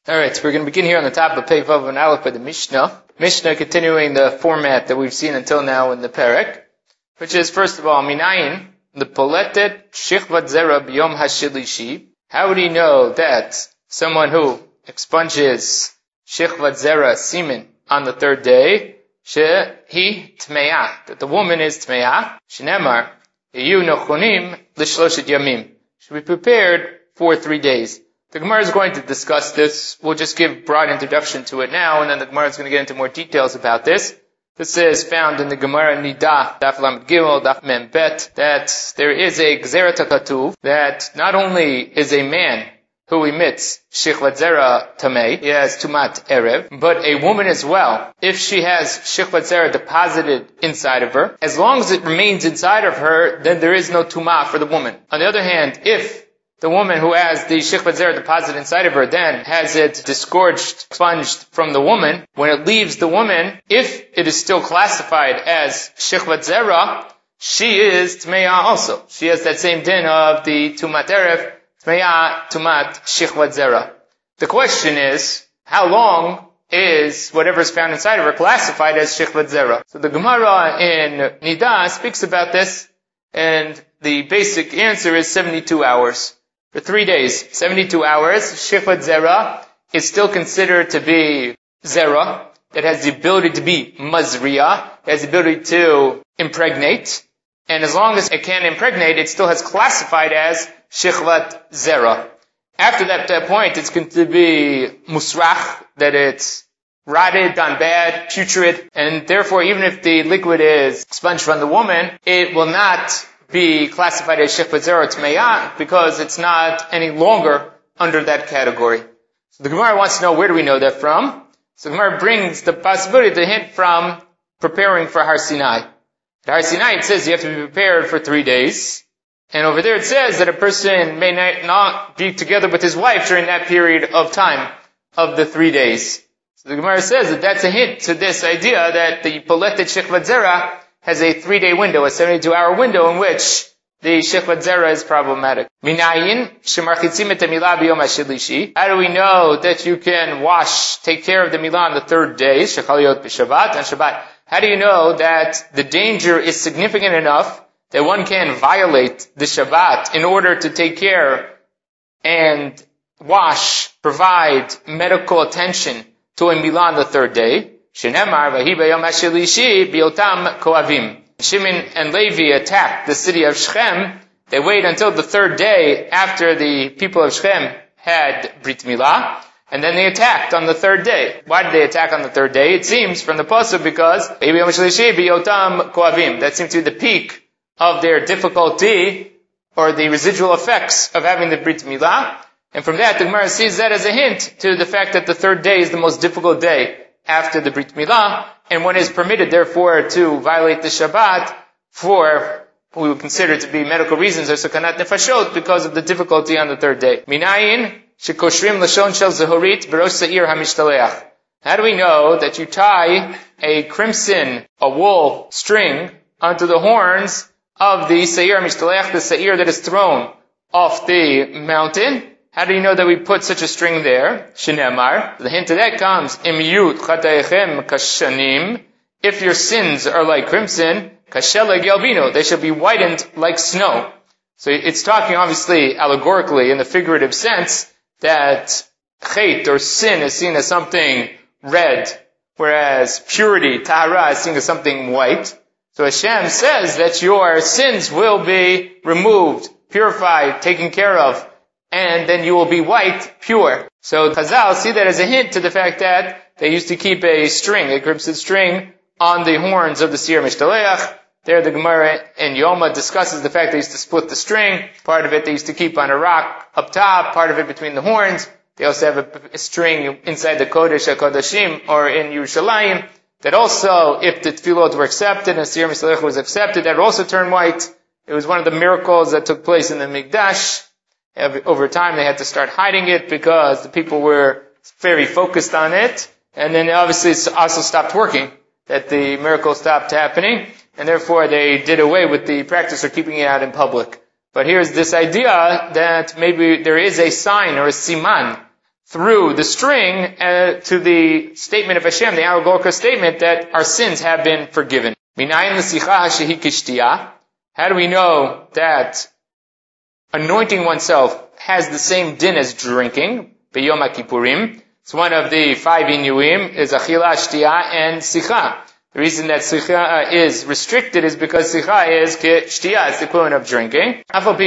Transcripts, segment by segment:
Alright, so we're going to begin here on the top of Pei Vav and Aleph by the Mishnah. Mishnah continuing the format that we've seen until now in the Perek, which is, first of all, Minayin, the Poletet Shichvat Zera B'Yom HaShilishi. How would he know that someone who expunges Shichvat Zera, semen, on the third day, Shehi Tmeah, that the woman is Tmeah, Shenemar, Yeyu Nochonim L'Shloshet Yamim, should be prepared for 3 days. The Gemara is going to discuss this. We'll just give a broad introduction to it now, and then the Gemara is going to get into more details about this. This is found in the Gemara Nida, Daf Lamed Gimel, Daf Mem Bet, that there is a Gzeret HaKatuv, that not only is a man who emits Shichvat Zera Tamei, he has Tumat Erev, but a woman as well, if she has Shichvat Zera deposited inside of her, as long as it remains inside of her, then there is no Tumah for the woman. On the other hand, if the woman who has the Shichvat Zera deposited inside of her then has it disgorged, expunged from the woman, when it leaves the woman, if it is still classified as Shichvat Zera, she is Tmeya also. She has that same din of the Tumat Erev, Tmeya, Tumat, Shichvat Zera. The question is, how long is whatever is found inside of her classified as Shichvat Zera? So the Gemara in Nida speaks about this, and the basic answer is 72 hours. For 3 days, 72 hours, Shichvat Zera is still considered to be Zera. It has the ability to be Mazriya. It has the ability to impregnate. And as long as it can impregnate, it still has classified as Shichvat Zera. After that point, it's going to be Musrach, that it's rotted, gone bad, putrid, and therefore even if the liquid is expunged from the woman, it will not be classified as Shichvat Zera Tmeya because it's not any longer under that category. So the Gemara wants to know, where do we know that from? So the Gemara brings the possibility, the hint from preparing for Har Sinai. At Har Sinai it says you have to be prepared for 3 days. And over there it says that a person may not be together with his wife during that period of time of the 3 days. So the Gemara says that that's a hint to this idea that the Poletet Shichvat Zera has a 3-day window, a 72-hour window in which the Shichvat Zera is problematic. Minayin shemarchitzim et milah b'yom hashilishi. How do we know that you can take care of the milah on the third day, shechaliot b'Shabbat, on Shabbat? How do you know that the danger is significant enough that one can violate the Shabbat in order to take care and provide medical attention to a milah on the third day? Shenemar v'hi b'yom hashilishi b'yotam koavim. Shimon and Levi attacked the city of Shechem. They wait until the third day after the people of Shechem had Brit Milah, and then they attacked on the third day. Why did they attack on the third day? It seems from the pasuk because v'hi b'yom hashilishi b'yotam koavim. That seems to be the peak of their difficulty or the residual effects of having the Brit Milah. And from that, the Gemara sees that as a hint to the fact that the third day is the most difficult day after the Brit Milah, and one is permitted, therefore, to violate the Shabbat for what we would consider to be medical reasons or Sukanat Nefashot because of the difficulty on the third day. Minayin shekoshrim lashon shel zehorit berosh seir hamishtalech. How do we know that you tie a wool string onto the horns of the seir hamishtalech, the seir that is thrown off the mountain? How do you know that we put such a string there? Shenemar. The hint of that comes, Imiyut chataechem kashanim. If your sins are like crimson, kashela gelbino. They shall be whitened like snow. So it's talking obviously allegorically in the figurative sense that chet or sin is seen as something red, whereas purity, tahara, is seen as something white. So Hashem says that your sins will be removed, purified, taken care of, and then you will be white, pure. So Chazal see that as a hint to the fact that they used to keep a crimson string, on the horns of the Seir Mishtaleach. There the Gemara in Yoma discusses the fact they used to split the string. Part of it they used to keep on a rock up top, part of it between the horns. They also have a string inside the Kodesh HaKodashim or in Yerushalayim. That also, if the tefillot were accepted and Seir Mishtaleach was accepted, that would also turn white. It was one of the miracles that took place in the Mikdash. Over time they had to start hiding it because the people were very focused on it. And then obviously it also stopped working, that the miracle stopped happening. And therefore they did away with the practice of keeping it out in public. But here's this idea that maybe there is a sign or a siman through the string to the statement of Hashem, the allegorical statement that our sins have been forgiven. How do we know that anointing oneself has the same din as drinking? B'Yom HaKippurim. It's one of the 5 inuim is achila, shtia, and sicha. The reason that sicha is restricted is because sicha is shtia, it's the equivalent of drinking.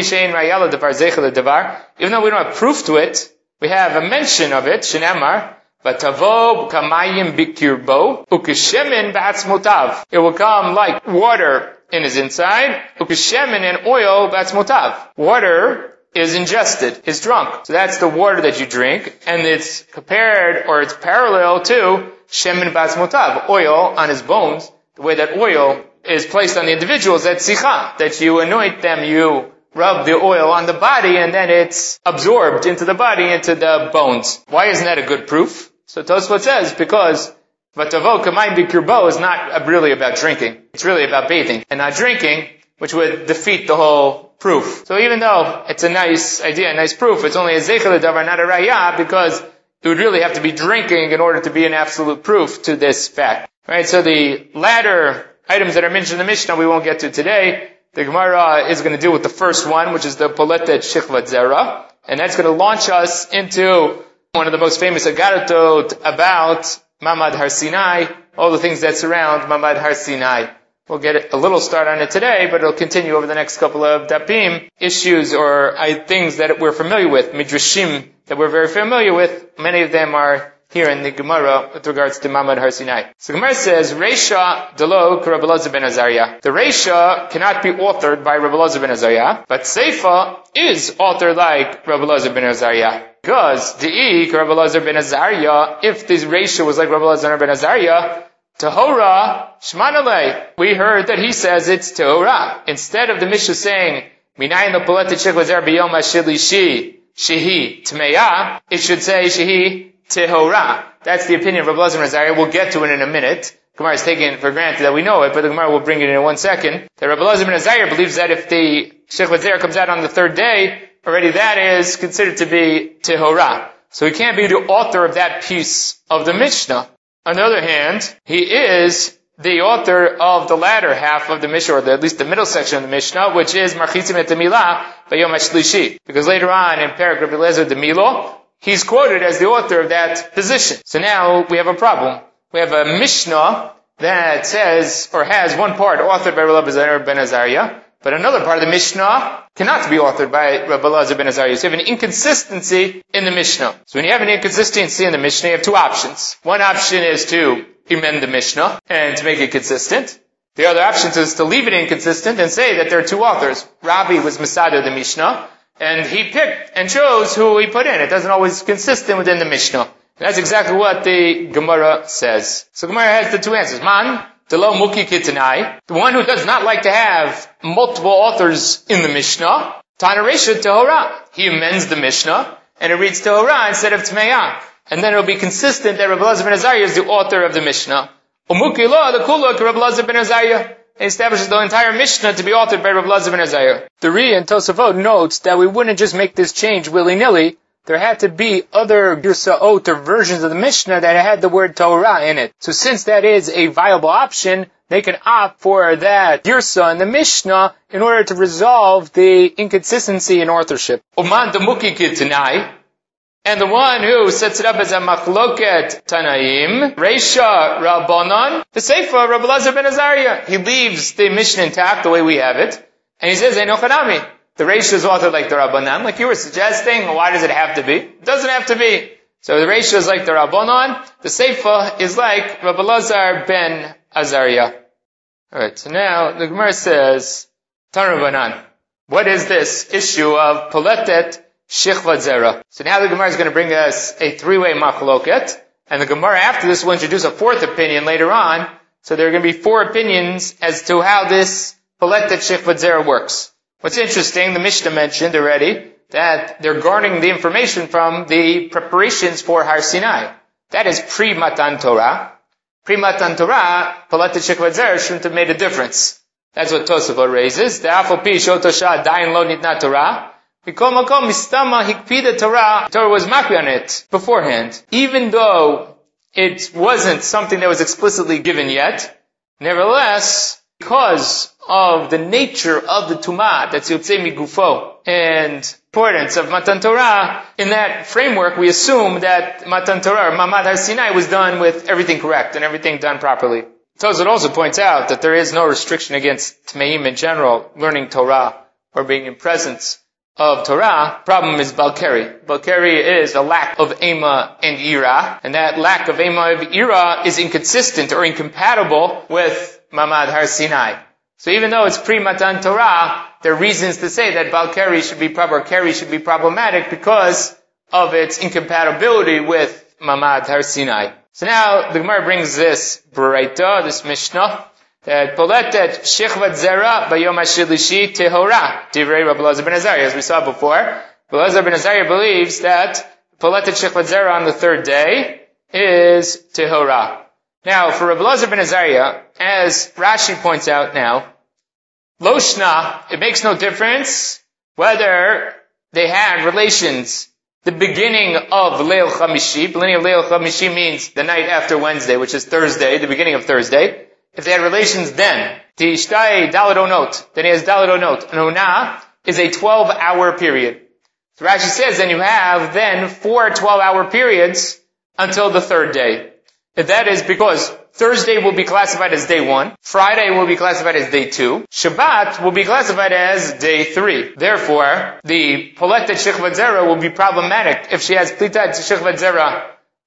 Even though we don't have proof to it, we have a mention of it, Shenamar, Vatavo kamayim bikirbo, ukeshemen ba'atzmotav. It will come like water in his inside, ukeshemen and oil ba'atzmotav. Water is ingested, is drunk. So that's the water that you drink, and it's compared, or it's parallel to shemen ba'atzmotav, oil on his bones. The way that oil is placed on the individuals, that's sicha, that you anoint them, you rub the oil on the body, and then it's absorbed into the body, into the bones. Why isn't that a good proof? So Tosfot says, because Vatavo kamayim bikirbo is not really about drinking. It's really about bathing, and not drinking, which would defeat the whole proof. So even though it's a nice idea, a nice proof, it's only a zeichel davar, not a raya, because it would really have to be drinking in order to be an absolute proof to this fact. Right? So the latter items that are mentioned in the Mishnah we won't get to today. The Gemara is going to deal with the first one, which is the Poletet Shechvat Zera, and that's going to launch us into one of the most famous Agaratot about Mamad Har Sinai, all the things that surround Mamad Har Sinai. We'll get a little start on it today, but it'll continue over the next couple of dapim, issues or things that we're familiar with, midrashim that we're very familiar with. Many of them are here in the Gemara with regards to Mamad Har Sinai. So Gemara says, Reisha delo Rabbi Elazar ben Azariah. The Reisha cannot be authored by Rabbi Elazar ben Azariah, but Seifa is authored like Rabbi Elazar ben Azariah. Because De'ik Rabbi Elazar ben Azariah, if this Reisha was like Rabbi Elazar ben Azariah, Tahora Shmanalei, we heard that he says it's Tahora. Instead of the Mishnah saying, Minayin lo poletet shechvat zera b'yom hashlishi, shehi tmeya, it should say shehi Tehora. That's the opinion of Rabbi Elazar ben Azariah. We'll get to it in a minute. Gemara is taking it for granted that we know it, but the Gemara will bring it in 1 second. That Rabbi Elazar ben Azariah believes that if the Shechvat Zera comes out on the 3rd day, already that is considered to be Tehora. So he can't be the author of that piece of the Mishnah. On the other hand, he is the author of the latter half of the Mishnah, or at least the middle section of the Mishnah, which is Marchitzim et Milah B'Yom HaShlishi. Because later on in Perek Rabbi Eliezer de Milo, he's quoted as the author of that position. So now we have a problem. We have a Mishnah that says, or has one part authored by Rabbi Elazar ben Azariah, but another part of the Mishnah cannot be authored by Rabbi Elazar ben Azariah. So you have an inconsistency in the Mishnah. So when you have an inconsistency in the Mishnah, you have 2 options. One option is to amend the Mishnah and to make it consistent. The other option is to leave it inconsistent and say that there are 2 authors. Rabbi was Masada the Mishnah, and he picked and chose who he put in. It doesn't always consistent within the Mishnah. And that's exactly what the Gemara says. So Gemara has the 2 answers. Man, Delo Muki Kitanai, the one who does not like to have multiple authors in the Mishnah, Tana Reisha Tehora. He amends the Mishnah, and it reads Tehora instead of Tmeya. And then it will be consistent that Rabbi Elazar ben Azariah is the author of the Mishnah. Umuki Lo, the Kuluk, Rabbi Elazar ben Azariah. He establishes the entire Mishnah to be authored by Rabbi Elazar ben Azariah. The Ri and Tosafot notes that we wouldn't just make this change willy-nilly. There had to be other Girsaot or versions of the Mishnah that had the word Torah in it. So since that is a viable option, they can opt for that Girsa in the Mishnah in order to resolve the inconsistency in authorship. Uman Demuki Kitanai, and the one who sets it up as a Machloket Tanaim, Reisha Rabbanon, the Sefer Rabbi Elazar ben Azariah. He leaves the Mishnah intact the way we have it, and he says, Einochanami. The Reisha is authored like the Rabbanan, like you were suggesting. Why does it have to be? It doesn't have to be. So the Reisha is like the Rabbanan. The Sefer is like Rabbi Elazar ben Azariah. Alright, so now the Gemara says, Tan Rabbanan. What is this issue of Poletet Shechvat Zera? So now the Gemara is going to bring us a 3-way machloket, and the Gemara after this will introduce a 4th opinion later on. So there are going to be 4 opinions as to how this Poletet Shechvat Zera works. What's interesting, the Mishnah mentioned already that they're garnering the information from the preparations for Har Sinai. That is pre-Matan Torah. Pre-Matan Torah, Poletet Shechvat Zera shouldn't have made a difference. That's what Tosafot raises. The Afal Pi Shotosha Dain Lo Nitna Torah. Torah was makbi on it beforehand. Even though it wasn't something that was explicitly given yet, nevertheless, because of the nature of the tumah, that's yotzei migufo, and importance of Matan Torah, in that framework we assume that Matan Torah, or Mamad Har Sinai, was done with everything correct and everything done properly. Tosfot also points out that there is no restriction against Tmeim in general, learning Torah, or being in presence of Torah. Problem is Balkari. Balkari is a lack of Ema and Ira, and that lack of Ema and Ira is inconsistent or incompatible with Mamad Har Sinai. So even though it's pre-Matan Torah, there are reasons to say that Balkari should be Keri should be problematic because of its incompatibility with Mamad Har Sinai. So now the Gemara brings this Baraita, this Mishnah, that Poletet Shechvat Zera Bayom HaShilishi Tehora, Divrei Rabbi Elazar ben Azariah. As we saw before, Rabbi Elazar ben Azariah believes that Poletet Shechvat Zera on the third day is Tehora. Now, for Rabbi Elazar ben Azariah, as Rashi points out now, Loshna, it makes no difference whether they had relations the beginning of Leil Chamishi. Beginning of Leil Chamishi means the night after Wednesday, which is Thursday, the beginning of Thursday. If they had relations then, Tishtai Daled Onot, then he has Daled Onot. An Onah is a 12-hour period. So Rashi says then you have then 4 12-hour periods until the third day. And that is because Thursday will be classified as day 1, Friday will be classified as day 2, Shabbat will be classified as day 3. Therefore, the Poletet Shechvat Zera will be problematic if she has Plitat Shechvat Zera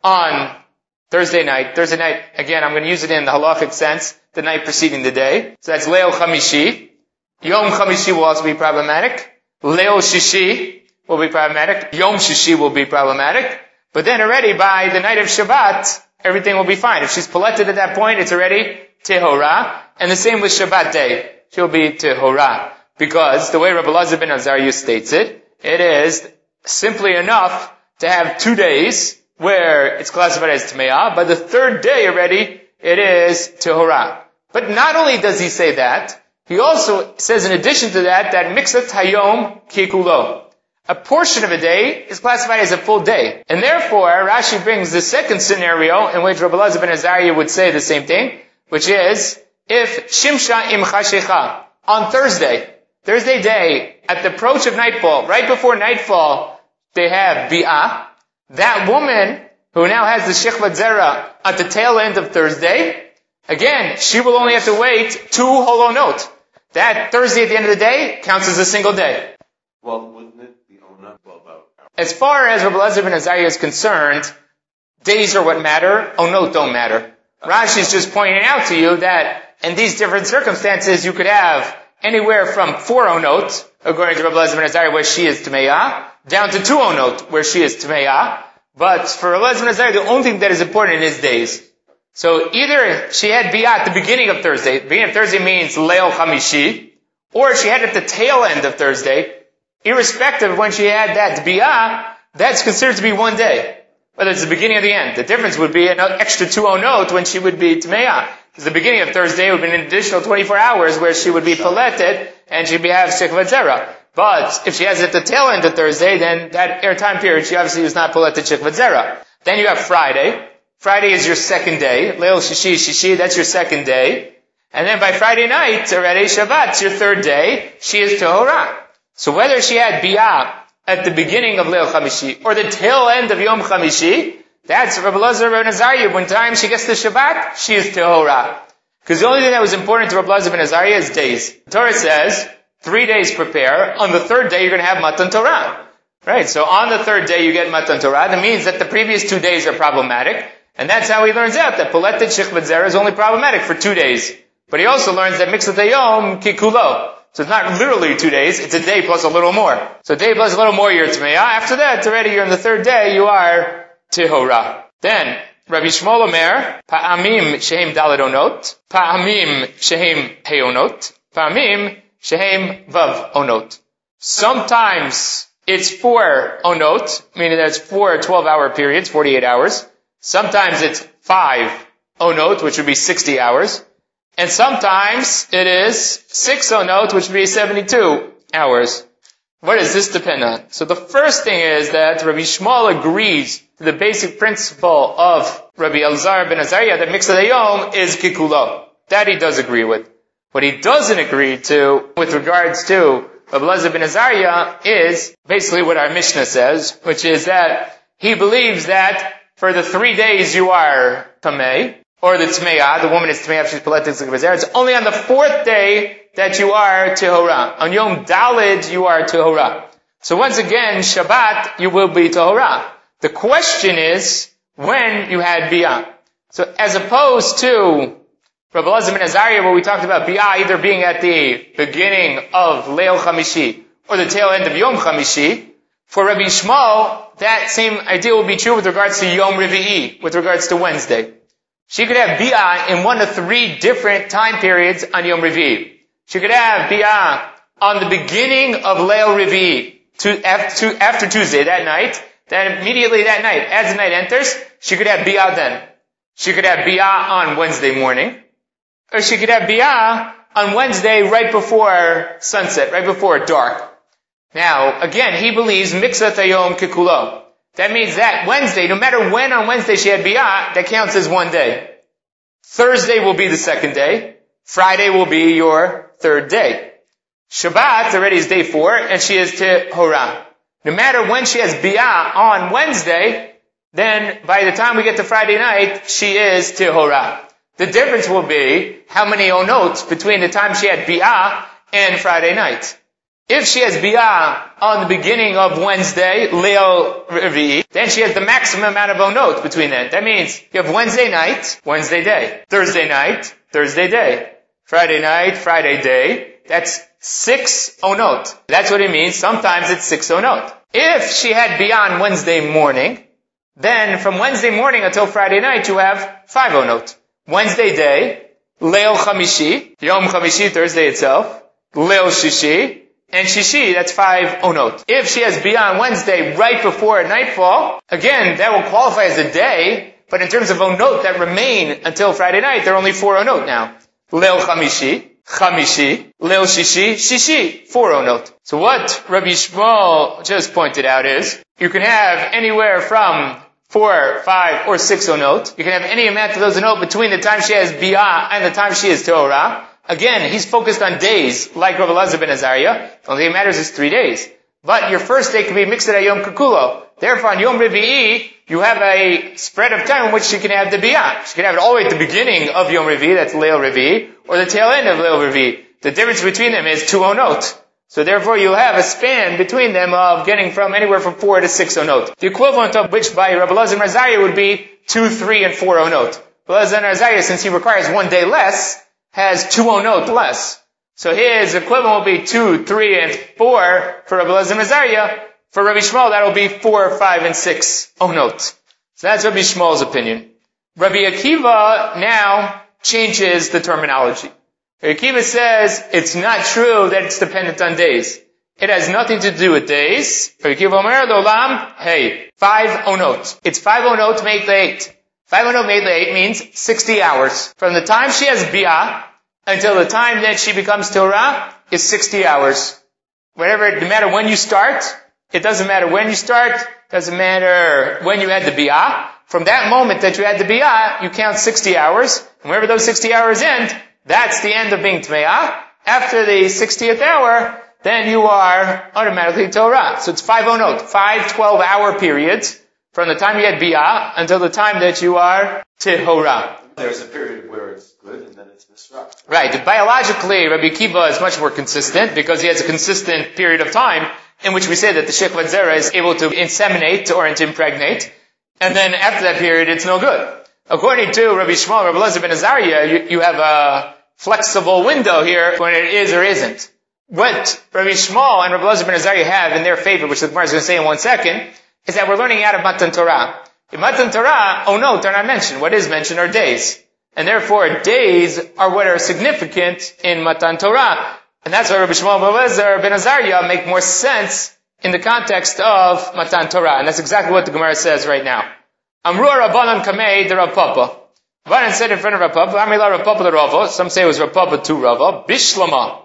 on Thursday night, again, I'm going to use it in the halachic sense, the night preceding the day. So that's Leil Chamishi. Yom Chamishi will also be problematic. Leil Shishi will be problematic. Yom Shishi will be problematic. But then already by the night of Shabbat, everything will be fine. If she's poleted at that point, it's already Tehora. And the same with Shabbat day. She'll be Tehora. Because the way Rabbi Elazar ben Azariah states it, it is simply enough to have 2 days where it's classified as Tmeah. By the third day already, it is Tehora. But not only does he say that, he also says in addition to that, that Mixat Hayom Kikulo. A portion of a day is classified as a full day. And therefore, Rashi brings the second scenario in which Rabbi Elazar ben Azariah would say the same thing, which is, if Shimsha Im Chashecha, on Thursday day, at the approach of nightfall, right before nightfall, they have Bi'ah. That woman, who now has the Shechvat Zera at the tail end of Thursday, again, she will only have to wait 2 holonot. That Thursday at the end of the day counts as a single day. Well, wouldn't it be Ona 12 hours? As far as Rabbi Elazar ben Azariah is concerned, days are what matter, onot don't matter. Rashi is just pointing out to you that in these different circumstances, you could have anywhere from 4 onot, according to Rabbi Elazar ben Azariah, where she is Tmeah, down to 2 onot, where she is Tmeah. But for Rabbi Elazar ben Azariah, the only thing that is important is days. So either she had Bi'ah at the beginning of Thursday. The beginning of Thursday means Leil Chamishi, or she had it at the tail end of Thursday. Irrespective of when she had that Bi'ah, that's considered to be 1 day. Whether it's the beginning or the end. The difference would be an extra 2 onot when she would be Tmeah. Because the beginning of Thursday would be an additional 24 hours where she would be poleted and she'd have Shechvat Zera. But if she has it at the tail end of Thursday, then that time period, she obviously was not poleted Shechvat Zera. Then you have Friday. Friday is your second day. Leil Shishi, that's your second day. And then by Friday night, already Shabbat's your third day. She is Tehora. So whether she had Bi'ah at the beginning of Leil Chamishi or the tail end of Yom Chamishi, that's Rabbi Elazar ben Azariah. When time she gets to Shabbat, she is Tehora. Because the only thing that was important to Rabbi Elazar ben Azariah is days. The Torah says, 3 days prepare. On the third day, you're going to have Matan Torah. Right? So on the third day, you get Matan Torah. That means that the previous 2 days are problematic. And that's how he learns out that Poletet Shechvat Zera is only problematic for 2 days. But he also learns that Mixat Hayom Kikulo. So it's not literally 2 days, it's a day plus a little more. So a day plus a little more, you're Tmeah. After that, already you're on the third day, you are Tehora. Then, Rabbi Shmuel Omer, Pa'amim shehem daled onot, Pa'amim shehem heyonot, Pa'amim shehem vav onot. Sometimes it's 4 onot, meaning that it's 4 12-hour periods, 48 hours. Sometimes it's 5 onot, which would be 60 hours. And sometimes it is 6 onot, which would be 72 hours. What does this depend on? So the first thing is that Rabbi Shmuel agrees to the basic principle of Rabbi Elazar ben Azariah that Miksa Hayom is Kikulo. That he does agree with. What he doesn't agree to with regards to Rabbi Elazar ben Azariah is basically what our Mishnah says, which is that he believes that for the 3 days you are Tameh, or the Tmeah, the woman is Tmeah if she's Paletic Zikvazer, it's only on the 4th day that you are Tehorah. On Yom Daled you are Tehorah. So once again, Shabbat you will be Tehorah. The question is when you had Biyah. So as opposed to Rabbi Elazar ben Azariah, where we talked about Biyah either being at the beginning of Leil Chamishi or the tail end of Yom Chamishi, for Rabbi Shmuel, that same idea will be true with regards to Yom Revi'i, with regards to Wednesday. She could have Biyah in one of 3 different time periods on Yom Revi'i. She could have Biyah on the beginning of Leil Revi'i, after Tuesday, that night. Then immediately that night, as the night enters, she could have Biyah then. She could have Biyah on Wednesday morning. Or she could have Biyah on Wednesday right before sunset, right before dark. Now, again, he believes Miksat Hayom Kikulo. That means that Wednesday, no matter when on Wednesday she had Biyah, that counts as 1 day. Thursday will be the 2nd day. Friday will be your 3rd day. Shabbat already is day 4, and she is Tehorah. No matter when she has Biyah on Wednesday, then by the time we get to Friday night, she is Tehorah. The difference will be how many onot between the time she had Biyah and Friday night. If she has Biyah on the beginning of Wednesday, Leil Revi'i, then she has the maximum amount of onot between that. That means you have Wednesday night, Wednesday day. Thursday night, Thursday day. Friday night, Friday day. That's 6 onot. That's what it means. Sometimes it's 6 onot. If she had Biyah on Wednesday morning, then from Wednesday morning until Friday night you have 5 onot. Wednesday day, Leil Chamishi, Yom Chamishi, Thursday itself, Leil Shishi, and Shishi, that's 5 onot. If she has Biyah on Wednesday right before nightfall, again, that will qualify as a day, but in terms of onot that remain until Friday night, there are only 4 onot now. Leil Chamishi, Chamishi, Leil Shishi, Shishi, 4 onot. So what Rabbi Shmuel just pointed out is, you can have anywhere from 4, 5, or 6 onot. You can have any amount of those onot between the time she has Biyah and the time she is Tehorah. Again, he's focused on days, like Rabbi Elazar ben Azariah. Only it matters is 3 days. But your first day can be mixed at Yom Kikulo. Therefore, on Yom Revi'i, you have a spread of time in which she can have the Biyah. She can have it all the way at the beginning of Yom Revi'i, that's Leil Revi'i, or the tail end of Leil Revi'i. The difference between them is 2 onot. So therefore, you'll have a span between them of getting from anywhere from 4 to 6 onot. The equivalent of which by Rabbi Elazar ben Azariah would be 2, 3, and 4 onot. Rabbi Elazar ben Azariah, since he requires 1 day less, has 2 onot less. So his equivalent will be 2, 3, and 4 for Rabbi Elazar ben Azariah. For Rabbi Shmuel, that will be 4, 5, and 6 onot. So that's Rabbi Shmuel's opinion. Rabbi Akiva now changes the terminology. Rabbi Akiva says it's not true that it's dependent on days. It has nothing to do with days. Rabbi Akiva Omer L'olam, hey, 5 onot. It's 5 onot made 8. 5 onot made 8 means 60 hours. From the time she has Biyah until the time that she becomes Tehorah is 60 hours. No matter when you start, it doesn't matter when you start, doesn't matter when you had the Biyah. From that moment that you had the Biyah, you count 60 hours. And wherever those 60 hours end, that's the end of being Tmeah. After the 60th hour, then you are automatically Tehorah. So it's 5 onot, 5 12-hour periods from the time you had Biyah until the time that you are Tehorah. There's a period where it's good and then it's disrupted. Right. Biologically, Rabbi Akiva is much more consistent because he has a consistent period of time in which we say that the Shechvat Zera is able to inseminate or to impregnate. And then after that period, it's no good. According to Rabbi Shmuel, Rabbi Elazar ben Azariah, you have a flexible window here when it is or isn't. What Rabbi Shmuel and Rabbi Elazar ben Azariah have in their favor, which the Gemara is going to say in 1 second, is that we're learning out of Matan Torah. In Matan Torah, onot are not mentioned. What is mentioned are days. And therefore, days are what are significant in Matan Torah. And that's why Rabbi Shmuel and Rabbi Elazar ben Azariah make more sense in the context of Matan Torah. And that's exactly what the Gemara says right now. Amru Rabbanan Kamei de Rav Papa. Rabbanan said in front of Rav Papa, Amila Rav Papa de Rava. Some say it was Rav Papa to Rava. Bishlama.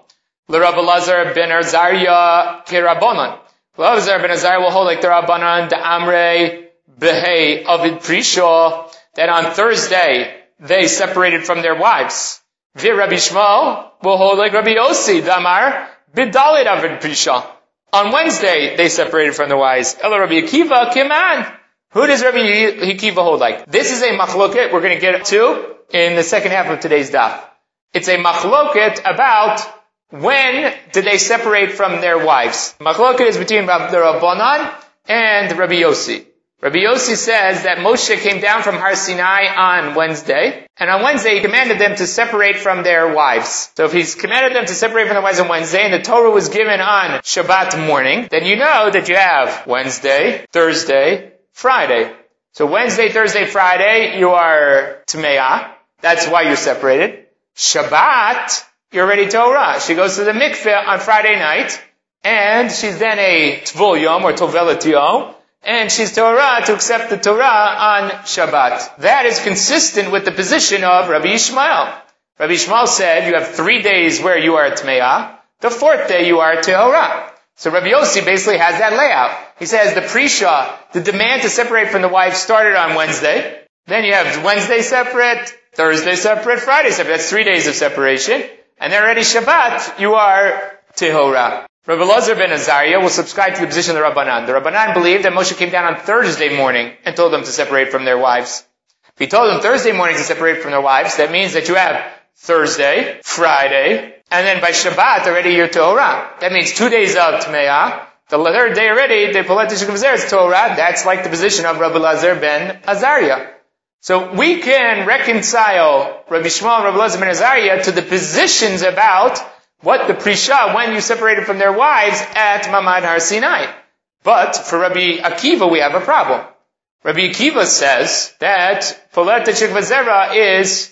L'Rabbi Elazar ben Azariah kirabonon. Rabbi Elazar ben Azariah will hold like the Rabbanan, the Amrei, Behei, Avid Prisha, that on Thursday they separated from their wives. Vir Rabbi Shmuel will hold like Rabbi Yossi, the Amar, B'Dalit Avid Prisha. On Wednesday they separated from their wives. Ela Rabbi Akiva, Kiman. Who does Rabbi Akiva hold like? This is a machloket we're going to get to in the second half of today's daf. It's a machloket about when did they separate from their wives. Machloket is between the Rabbanan and Rabbi Yossi. Rabbi Yossi says that Moshe came down from Har Sinai on Wednesday, and on Wednesday he commanded them to separate from their wives. So if he's commanded them to separate from their wives on Wednesday, and the Torah was given on Shabbat morning, then you know that you have Wednesday, Thursday, Friday. So Wednesday, Thursday, Friday, you are Tmeah. That's why you're separated. Shabbat, you're already Torah. She goes to the mikveh on Friday night, and she's then a Tvul Yom or Tovelet Yom, and she's Torah to accept the Torah on Shabbat. That is consistent with the position of Rabbi Yishmael. Rabbi Yishmael said you have 3 days where you are Tmeah, the 4th day you are Tehorah. So Rabbi Yossi basically has that layout. He says the Prisha, the demand to separate from the wife started on Wednesday. Then you have Wednesday separate, Thursday separate, Friday separate. That's 3 days of separation. And then already Shabbat, you are Tehorah. Rabbi Elazar ben Azariah will subscribe to the position of the Rabbanan. The Rabbanan believed that Moshe came down on Thursday morning and told them to separate from their wives. If he told them Thursday morning to separate from their wives, that means that you have Thursday, Friday, and then by Shabbat already you're Torah. That means 2 days of Tmeah. The 3rd day already, the Polet Shikavzer is Torah. That's like the position of Rabbi Elazar ben Azariah. So we can reconcile Rabbi Shmuel and Rabbi Elazar ben Azariah to the positions about what the Prisha, when you separated from their wives at Mamad Har Sinai. But for Rabbi Akiva, we have a problem. Rabbi Akiva says that Polet Shikavzer is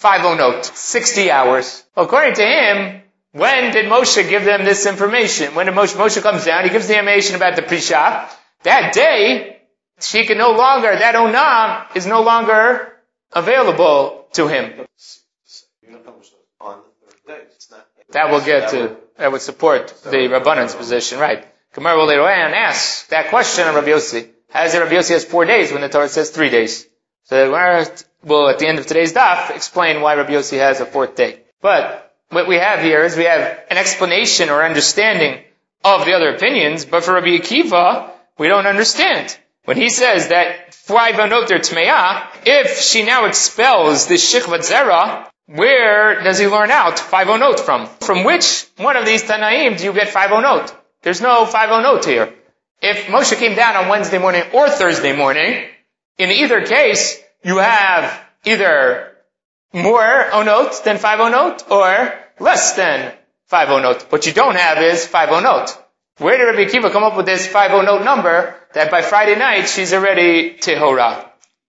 5 60 hours. According to him, when did Moshe give them this information? When did Moshe comes down, he gives the information about the Prisha. That day, she can no longer, that Onam is no longer available to him. On the 3rd day. It's not. That will get to, that would support the Rabbanan's position, right. Gemara will later on ask that question of Rabbi Yossi. How is it Rabbi Yossi has 4 days when the Torah says 3 days? So the Gemara will, at the end of today's daf, explain why Rabbi Yossi has a 4th day. But what we have here is we have an explanation or understanding of the other opinions, but for Rabbi Akiva, we don't understand. When he says that 5 anoter tmeah, if she now expels the shikvat zera, where does he learn out 5 onot from? From which one of these Tanaim do you get 5 onot? There's no 5 onot here. If Moshe came down on Wednesday morning or Thursday morning, in either case, you have either more onot than 5 onot or less than 5 onot. What you don't have is 5 onot. Where did Rabbi Akiva come up with this 5 onot number that by Friday night she's already Tehorah?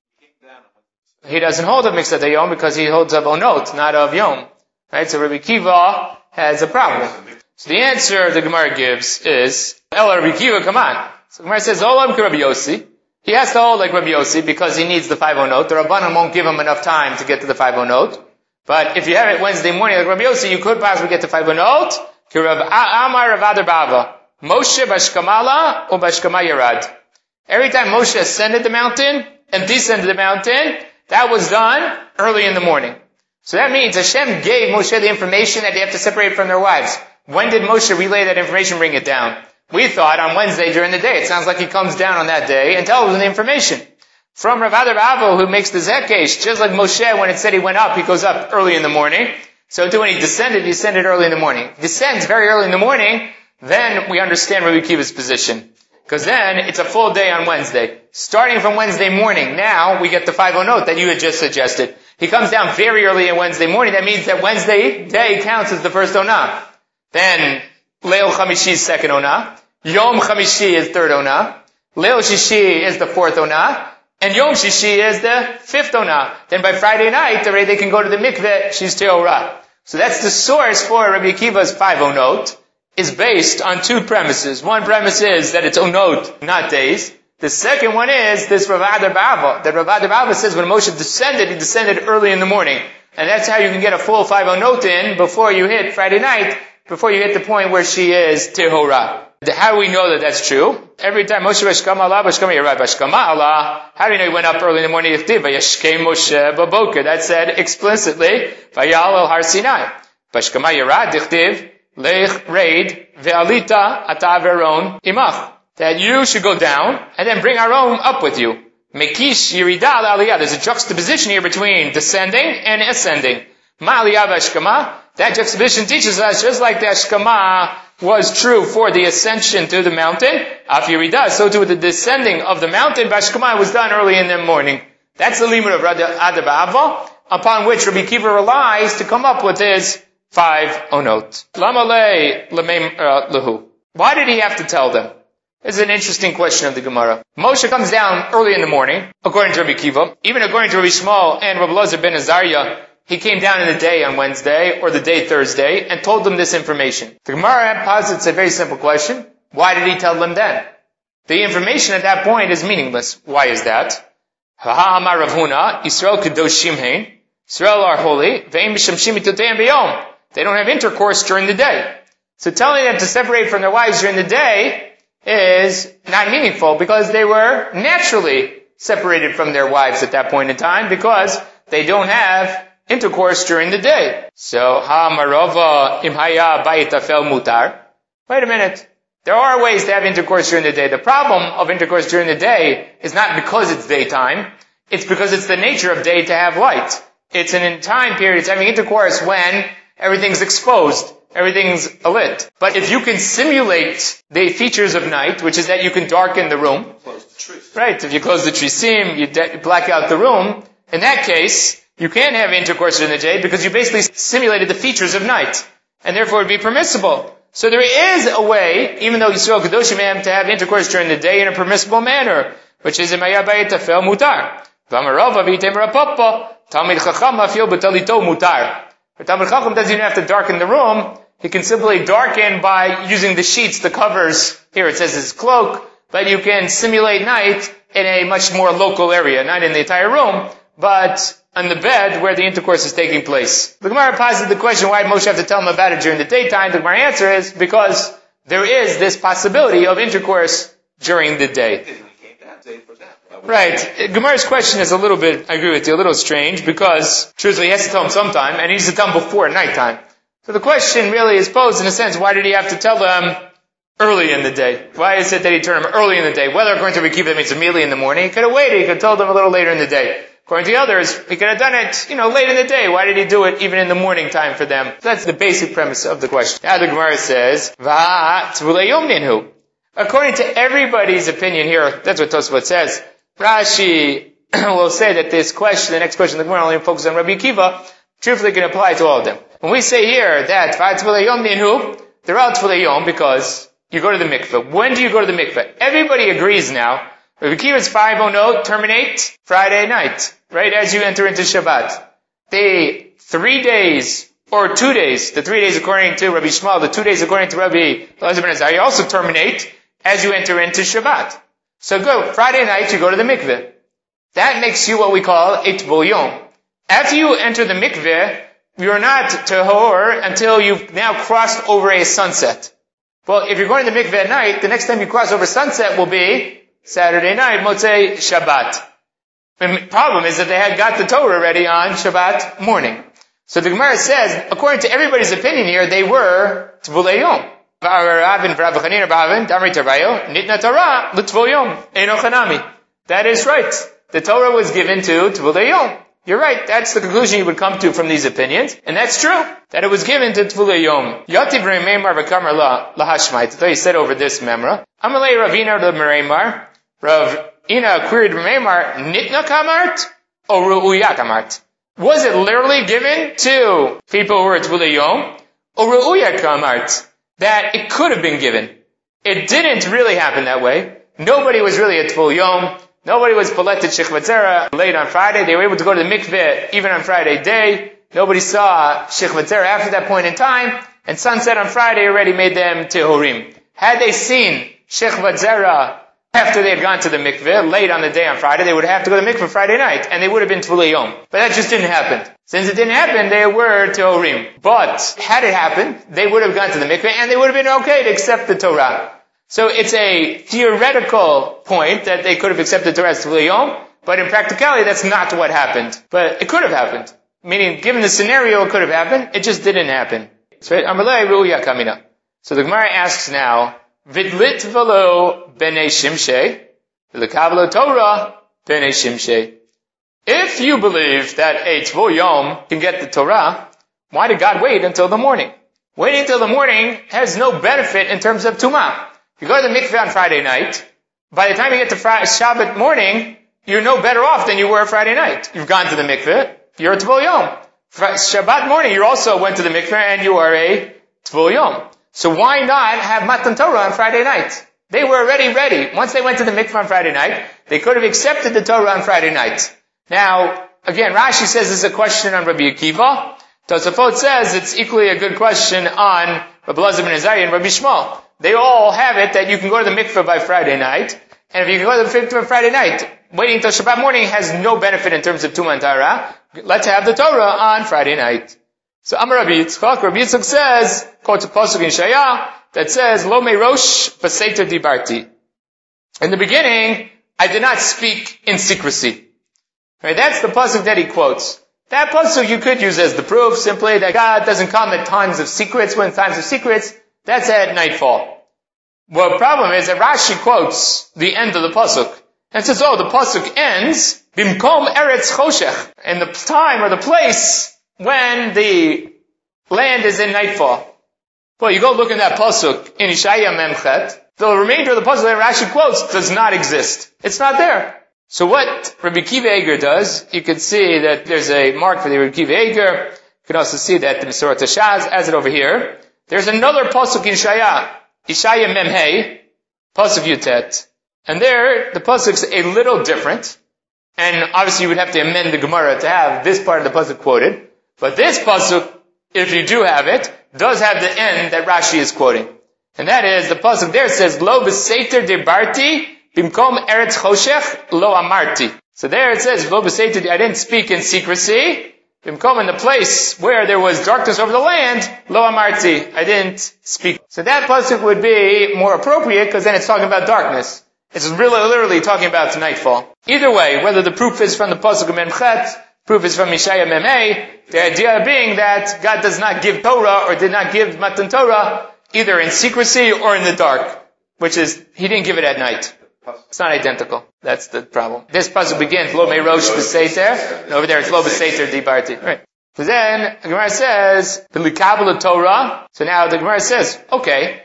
He doesn't hold of Miksat Yom because he holds of Onot, not of Yom. Right? So Rabbi Akiva has a problem. So the answer the Gemara gives is, Ela Rabbi Akiva, come on. So the Gemara says, Olam ki Rabbi Yossi. He has to hold like Rabbi Yossi because he needs the 5 onot. The Rabbanan won't give him enough time to get to the 5 onot. But if you have it Wednesday morning like Rabbi Yossi, you could possibly get to 5 onot. Ki Rav Amar Rav Adar Bava. Moshe bashkamala or bashkama yarad. Every time Moshe ascended the mountain and descended the mountain, that was done early in the morning. So that means Hashem gave Moshe the information that they have to separate from their wives. When did Moshe relay that information, bring it down? We thought on Wednesday during the day. It sounds like he comes down on that day and tells them the information. From Rav Adar Bava, who makes the Zekesh, just like Moshe, when it said he went up, he goes up early in the morning. So too when he descended early in the morning. Descends very early in the morning, then we understand Rabbi Akiva's position. Because then it's a full day on Wednesday. Starting from Wednesday morning, now we get the 5 onot that you had just suggested. He comes down very early on Wednesday morning. That means that Wednesday day counts as the first onah. Then Leil Chamishi is second onah. Yom Chamishi is third onah. Leil Shishi is the fourth onah. And Yom Shishi is the fifth onah. Then by Friday night, already they can go to the mikveh. She's Tehorah. So that's the source for Rabbi Akiva's 5 onot. Is based on 2 premises. One premise is that it's onot, not days. The second one is this Rav Adar Bava. That Rav Adar Bava says when Moshe descended, he descended early in the morning. And that's how you can get a full 5 onot in before you hit Friday night before you hit the point where she is tehora. How do we know that that's true? Every time Moshe Bashkama Allah, Bashkama Yerad Bashkama Allah, how do you know he went up early in the morning? Vayashkei Moshe Baboker. That said explicitly, Vayal El Har Sinai. Bashkama Yerad Dichtiv, Lech Raid, Ve'alita Ata Veron Imach. That you should go down, and then bring Aaron up with you. Mekish Yerida Aliyah. There's a juxtaposition here between descending and ascending. Ma'aliyah Bashkama. That juxtaposition teaches us, just like the Ashkama was true for the ascension to the mountain, Af Yerida, so too the descending of the mountain, Bashkama was done early in the morning. That's the limit of Adar Ba'ava, upon which Rabbi Kiva relies to come up with his 5 onot. Lama lehu. Why did he have to tell them? This is an interesting question of the Gemara. Moshe comes down early in the morning, according to Rabbi Kiva. Even according to Rabbi Shmuel and Rabbi Elazar ben Azariah, he came down in the day on Wednesday, or the day Thursday, and told them this information. The Gemara posits a very simple question. Why did he tell them then? The information at that point is meaningless. Why is that? Ha'amar Rav Huna, Yisrael kedoshim hein. Yisrael are holy. Ve'im mishamshim mitotei b'yom. They don't have intercourse during the day. So telling them to separate from their wives during the day is not meaningful, because they were naturally separated from their wives at that point in time, because they don't have intercourse during the day. So, ha'amarova imhaya bayitafel mutar. Wait a minute. There are ways to have intercourse during the day. The problem of intercourse during the day is not because it's daytime. It's because it's the nature of day to have light. It's in time period, it's having intercourse when everything's exposed. Everything's lit. But if you can simulate the features of night, which is that you can darken the room. Close the trees. Right. If you close the trisim, you black out the room. In that case, you can't have intercourse during the day because you basically simulated the features of night. And therefore it would be permissible. So there is a way, even though Yisrael Kedoshim Hem, to have intercourse during the day in a permissible manner, which is in Maya Bayitafel Mutar. V'amarava v'item rapapa, Talmid Chacham afil b'talito mutar. But Talmid Chacham doesn't even have to darken the room. He can simply darken by using the sheets, the covers. Here it says his cloak, but you can simulate night in a much more local area, not in the entire room, but on the bed where the intercourse is taking place. The Gemara posits the question, why did Moshe have to tell them about it during the daytime? The Gemara answer is because there is this possibility of intercourse during the day. Right. Gemara's question is a little bit, I agree with you, a little strange, because truthfully he has to tell them sometime, and he needs to tell them before nighttime. So the question really is posed in a sense, why did he have to tell them early in the day? Why is it that he told them early in the day? Whether according to Rabbi Kiva that means immediately in the morning, he could have waited, he could have told them a little later in the day. According to the others, he could have done it, late in the day. Why did he do it even in the morning time for them? So that's the basic premise of the question. Now the Gemara says, Va tzvulei yom ninhu. According to everybody's opinion here, that's what Tosfot says. Rashi will say that this question, the next question, the Gemara only focuses on Rabbi Kiva, truthfully can apply to all of them. When we say here that Va tzvulei yom ninhu, they're all tzvulei yom because you go to the mikveh. When do you go to the mikveh? Everybody agrees now. Rabbi Kiva's 5 onot terminate Friday night, right as you enter into Shabbat. The 3 days, or 2 days, the 3 days according to Rabbi Shmuel, the 2 days according to Rabbi Elazar ben Azariah also terminate as you enter into Shabbat. So go, Friday night you go to the mikveh. That makes you what we call a tvul yom. After you enter the mikveh, you're not tahor until you've now crossed over a sunset. Well, if you're going to the mikveh at night, the next time you cross over sunset will be Saturday night, Motzei Shabbat. The problem is that they had got the Torah ready on Shabbat morning. So the Gemara says, according to everybody's opinion here, they were Tvulei Yom. That is right. The Torah was given to Tvulei Yom. You're right. That's the conclusion you would come to from these opinions. And that's true. That it was given to Tvulei Yom. Yativ Reimar v'kamar lahashmait. He said over this memra. Amalei Ravina l'Mereimar. Rav Ina queried Reimar, Nitna kamart or Ru'uya kamart? Was it literally given to people who were Tvulei Yom? Or Ru'uya kamart? That it could have been given. It didn't really happen that way. Nobody was really at Tvul Yom. Nobody was poleted Shechvat Zera late on Friday. They were able to go to the mikveh even on Friday day. Nobody saw Shechvat Zera after that point in time. And sunset on Friday already made them Tehorim. Had they seen Shechvat Zera after they had gone to the mikveh, late on the day on Friday, they would have to go to the mikveh Friday night, and they would have been Tvulei Yom. But that just didn't happen. Since it didn't happen, they were Teorim. But, had it happened, they would have gone to the mikveh, and they would have been okay to accept the Torah. So it's a theoretical point that they could have accepted the Torah as Tvulei Yom, but in practicality, that's not what happened. But it could have happened. Meaning, given the scenario, it could have happened, it just didn't happen. So the Gemara asks now, Vidlit velo b'nei Shimshei, v'lekavlo Torah b'nei Shimshei. If you believe that a Tvul Yom can get the Torah, why did God wait until the morning? Waiting until the morning has no benefit in terms of Tumah. You go to the mikveh on Friday night, by the time you get to Shabbat morning, you're no better off than you were Friday night. You've gone to the mikveh, you're a Tvul Yom. Shabbat morning, you also went to the mikveh and you are a Tvul Yom. So why not have Matan Torah on Friday night? They were already ready. Once they went to the mikveh on Friday night, they could have accepted the Torah on Friday night. Now, again, Rashi says this is a question on Rabbi Akiva. Tosafot says it's equally a good question on Rabbi Elazar ben Azariah and Rabbi Shmuel. They all have it that you can go to the mikveh by Friday night, and if you can go to the mikveh Friday night, waiting until Shabbat morning has no benefit in terms of Tumah and Tahara. Let's have the Torah on Friday night. So Amar Rabbi Yitzchak says, quotes a pasuk in Shaya that says, Lo me rosh b'seiter dibarti. In the beginning, I did not speak in secrecy. Right? That's the pasuk that he quotes. That pasuk you could use as the proof, simply that God doesn't come at times of secrets. When times of secrets, that's at nightfall. Well, the problem is that Rashi quotes the end of the pasuk and says, oh, the pasuk ends bimkom eretz choshech, in the time or the place when the land is in nightfall. Well, you go look in that pasuk in Ishaya Memchet, the remainder of the pasuk that Rashi quotes does not exist. It's not there. So what Rabbi Akiva Eiger does, you can see that there's a mark for the Rabbi Akiva Eiger. You can also see that the Mesorah Tashaz has it over here. There's another pasuk in Ishaya Memhei, pasuk Yutet. And there, the pasuk's a little different. And obviously you would have to amend the Gemara to have this part of the pasuk quoted. But this pasuk, if you do have it, does have the end that Rashi is quoting. And that is, the pasuk there says, Lo b'seiter debarti, bimkom eretz choshech, lo amarti. So there it says, Lo b'seiter, I didn't speak in secrecy. Bimkom, in the place where there was darkness over the land, lo amarti, I didn't speak. So that pasuk would be more appropriate, because then it's talking about darkness. It's really literally talking about nightfall. Either way, whether the proof is from the pasuk of Memchet, proof is from Mishaya Memei, the idea being that God does not give Torah or did not give Matan Torah either in secrecy or in the dark, which is, He didn't give it at night. It's not identical. That's the problem. This pasuk begins, Lo me rosh b'seiter, and over there it's Lo b'seiter dibarti. Right. So then, the Gemara says, V'likabel Torah. So now the Gemara says, okay,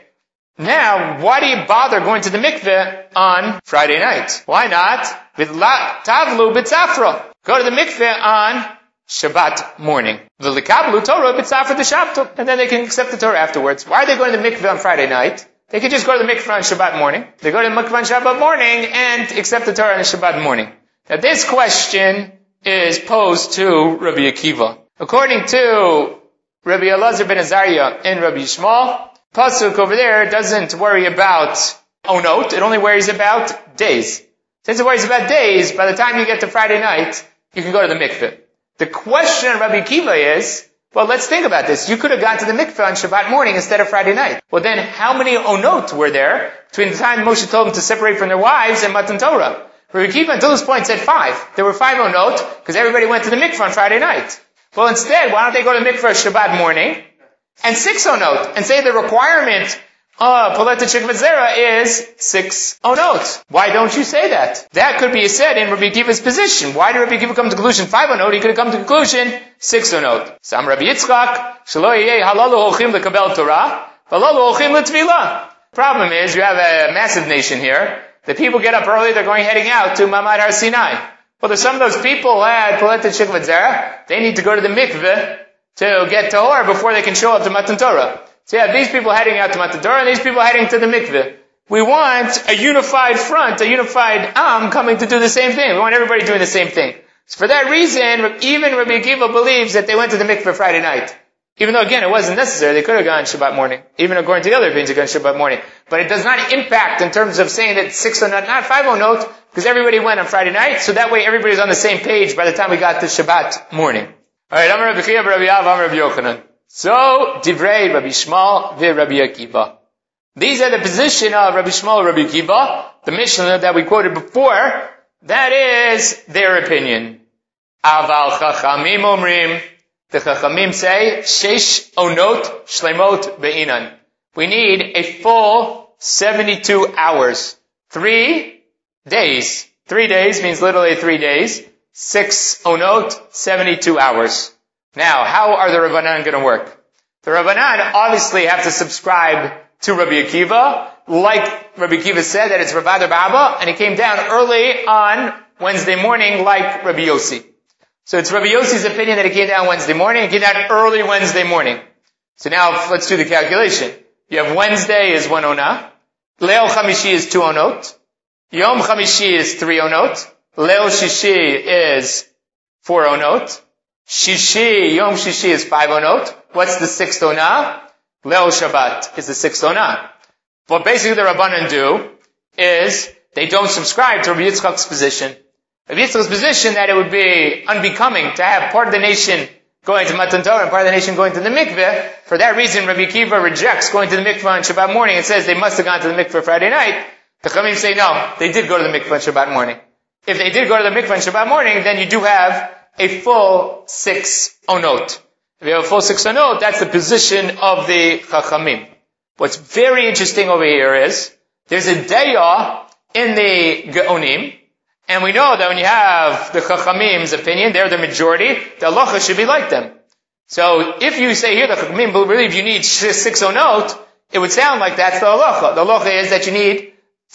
now, why do you bother going to the mikveh on Friday night? Why not? Tavlu b'tzafra. Go to the mikveh on Shabbat morning. V'likablu Torah b'tzafra d'shabtu. And then they can accept the Torah afterwards. Why are they going to the mikveh on Friday night? They could just go to the mikveh on Shabbat morning. They go to the mikveh on Shabbat morning and accept the Torah on the Shabbat morning. Now this question is posed to Rabbi Akiva. According to Rabbi Elazar ben Azariah and Rabbi Shmuel, pasuk over there doesn't worry about onot, it only worries about days. Since it worries about days, by the time you get to Friday night, you can go to the mikveh. The question of Rabbi Akiva is, well, let's think about this. You could have gone to the mikveh on Shabbat morning instead of Friday night. Well, then how many onot were there between the time Moshe told them to separate from their wives and Matan Torah? Rabbi Akiva until this point said 5. There were 5 onot because everybody went to the mikveh on Friday night. Well, instead, why don't they go to the mikveh Shabbat morning and 6 onot, and say the requirement of Poletet Shikvat Zera is 6 onot. Why don't you say that? That could be said in Rabbi Akiva's position. Why did Rabbi Akiva come to conclusion 5 onot? He could have come to conclusion 6 onot. Sam Rabbi Yitzchak, Shelo yeh halalu holchim lekabel Torah, halalu holchim letvila. Problem is, you have a massive nation here. The people get up early, they're heading out to Mamad Har Sinai. Well, there's some of those people who had Poletet Shikvat Zera, they need to go to the mikveh to get tahor before they can show up to Matan Torah. So you have these people heading out to Matan Torah and these people heading to the mikveh. We want a unified front, a unified Am coming to do the same thing. We want everybody doing the same thing. So for that reason, even Rabbi Akiva believes that they went to the mikveh Friday night. Even though, again, it wasn't necessary. They could have gone Shabbat morning. Even according to the other opinions, they could have gone Shabbat morning. But it does not impact in terms of saying that 6 not 5 note, because everybody went on Friday night, so that way everybody's on the same page by the time we got to Shabbat morning. Alright, Amar Rabbi Chiya, Rabbi Yav, Amar Rabbi Yochanan. So, Divrei Rabbi Shmuel ve Rabbi Akiva. These are the position of Rabbi Shmuel and Rabbi Akiva, the Mishnah that we quoted before. That is their opinion. Aval Chachamim Omrim. The Chachamim say, Sheish Onot Shlemot Be'inan. We need a full 72 hours. 3 days. 3 days means literally 3 days. 6 Onot, 72 hours. Now, how are the Rabbanan going to work? The Rabbanan obviously have to subscribe to Rabbi Akiva, like Rabbi Akiva said that it's Ravada Baba, and he came down early on Wednesday morning like Rabbi Yossi. So it's Rabbi Yossi's opinion that he came down Wednesday morning, he came down early Wednesday morning. So now let's do the calculation. You have Wednesday is 1 Onah, Leil Chamishi is 2 Onot, Yom Chamishi is 3 Onot, Leil Shishi is 4 Onot, Yom Shishi is 5 Onot. What's the 6th Onah? Leil Shabbat is the 6th Onah. What basically the Rabbanan do is they don't subscribe to Rabbi Yitzchak's position. Rabbi Yitzchak's position that it would be unbecoming to have part of the nation going to Matan Torah and part of the nation going to the mikveh. For that reason, Rabbi Akiva rejects going to the mikveh on Shabbat morning and says they must have gone to the mikveh Friday night. The Chachamim say no, they did go to the mikveh on Shabbat morning. If they did go to the mikveh on Shabbat morning, then you do have a full 6 onot. If you have a full 6 onot, that's the position of the Chachamim. What's very interesting over here is, there's a daya in the Geonim, and we know that when you have the Chachamim's opinion, they're the majority, the halacha should be like them. So if you say here the Chachamim believe you need 6 onot, it would sound like that's the halacha. The halacha is that you need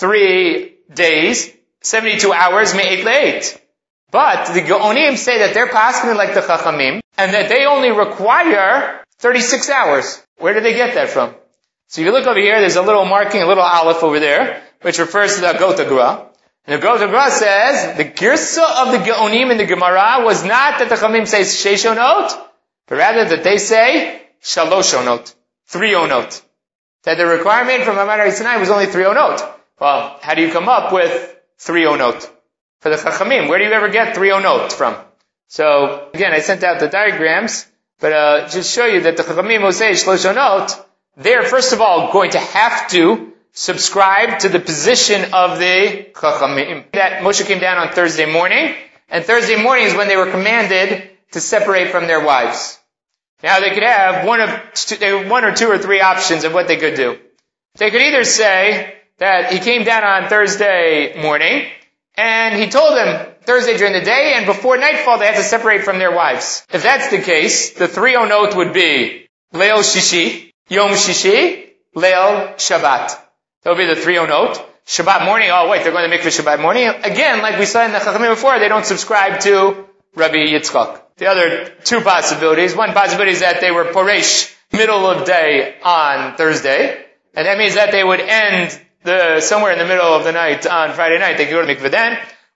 3 days, 72 hours, me'et le'et. But the Geonim say that they're passing like the Chachamim, and that they only require 36 hours. Where did they get that from? So if you look over here, there's a little marking, a little aleph over there, which refers to the Gota Gra. And the Gota Gra says, the girsa of the Geonim in the Gemara was not that the Chachamim say Sheish Onot, but rather that they say Shalosh Onot, 3 Onot. That the requirement from Amar Sinai was only 3 Onot. Well, how do you come up with 3 Onot? For the Chachamim, where do you ever get 3 Onot from? So, again, I sent out the diagrams, but just show you that the Chachamim who say Shalosh Onot, they're first of all going to have to subscribe to the position of the Chachamim. That Moshe came down on Thursday morning, and Thursday morning is when they were commanded to separate from their wives. Now they could have one or two or three options of what they could do. They could either say that he came down on Thursday morning, and he told them Thursday during the day, and before nightfall they had to separate from their wives. If that's the case, the 3 onot would be Leil Shishi, Yom Shishi, Leil Shabbat. That would be the 3 onot. Shabbat morning, oh wait, they're going to mikveh Shabbat morning. Again, like we saw in the Chachamim before, they don't subscribe to Rabbi Yitzchak. The other 2 possibilities, one possibility is that they were Poresh, middle of day on Thursday, and that means that they would end somewhere in the middle of the night on Friday night, they could go to mikveh then,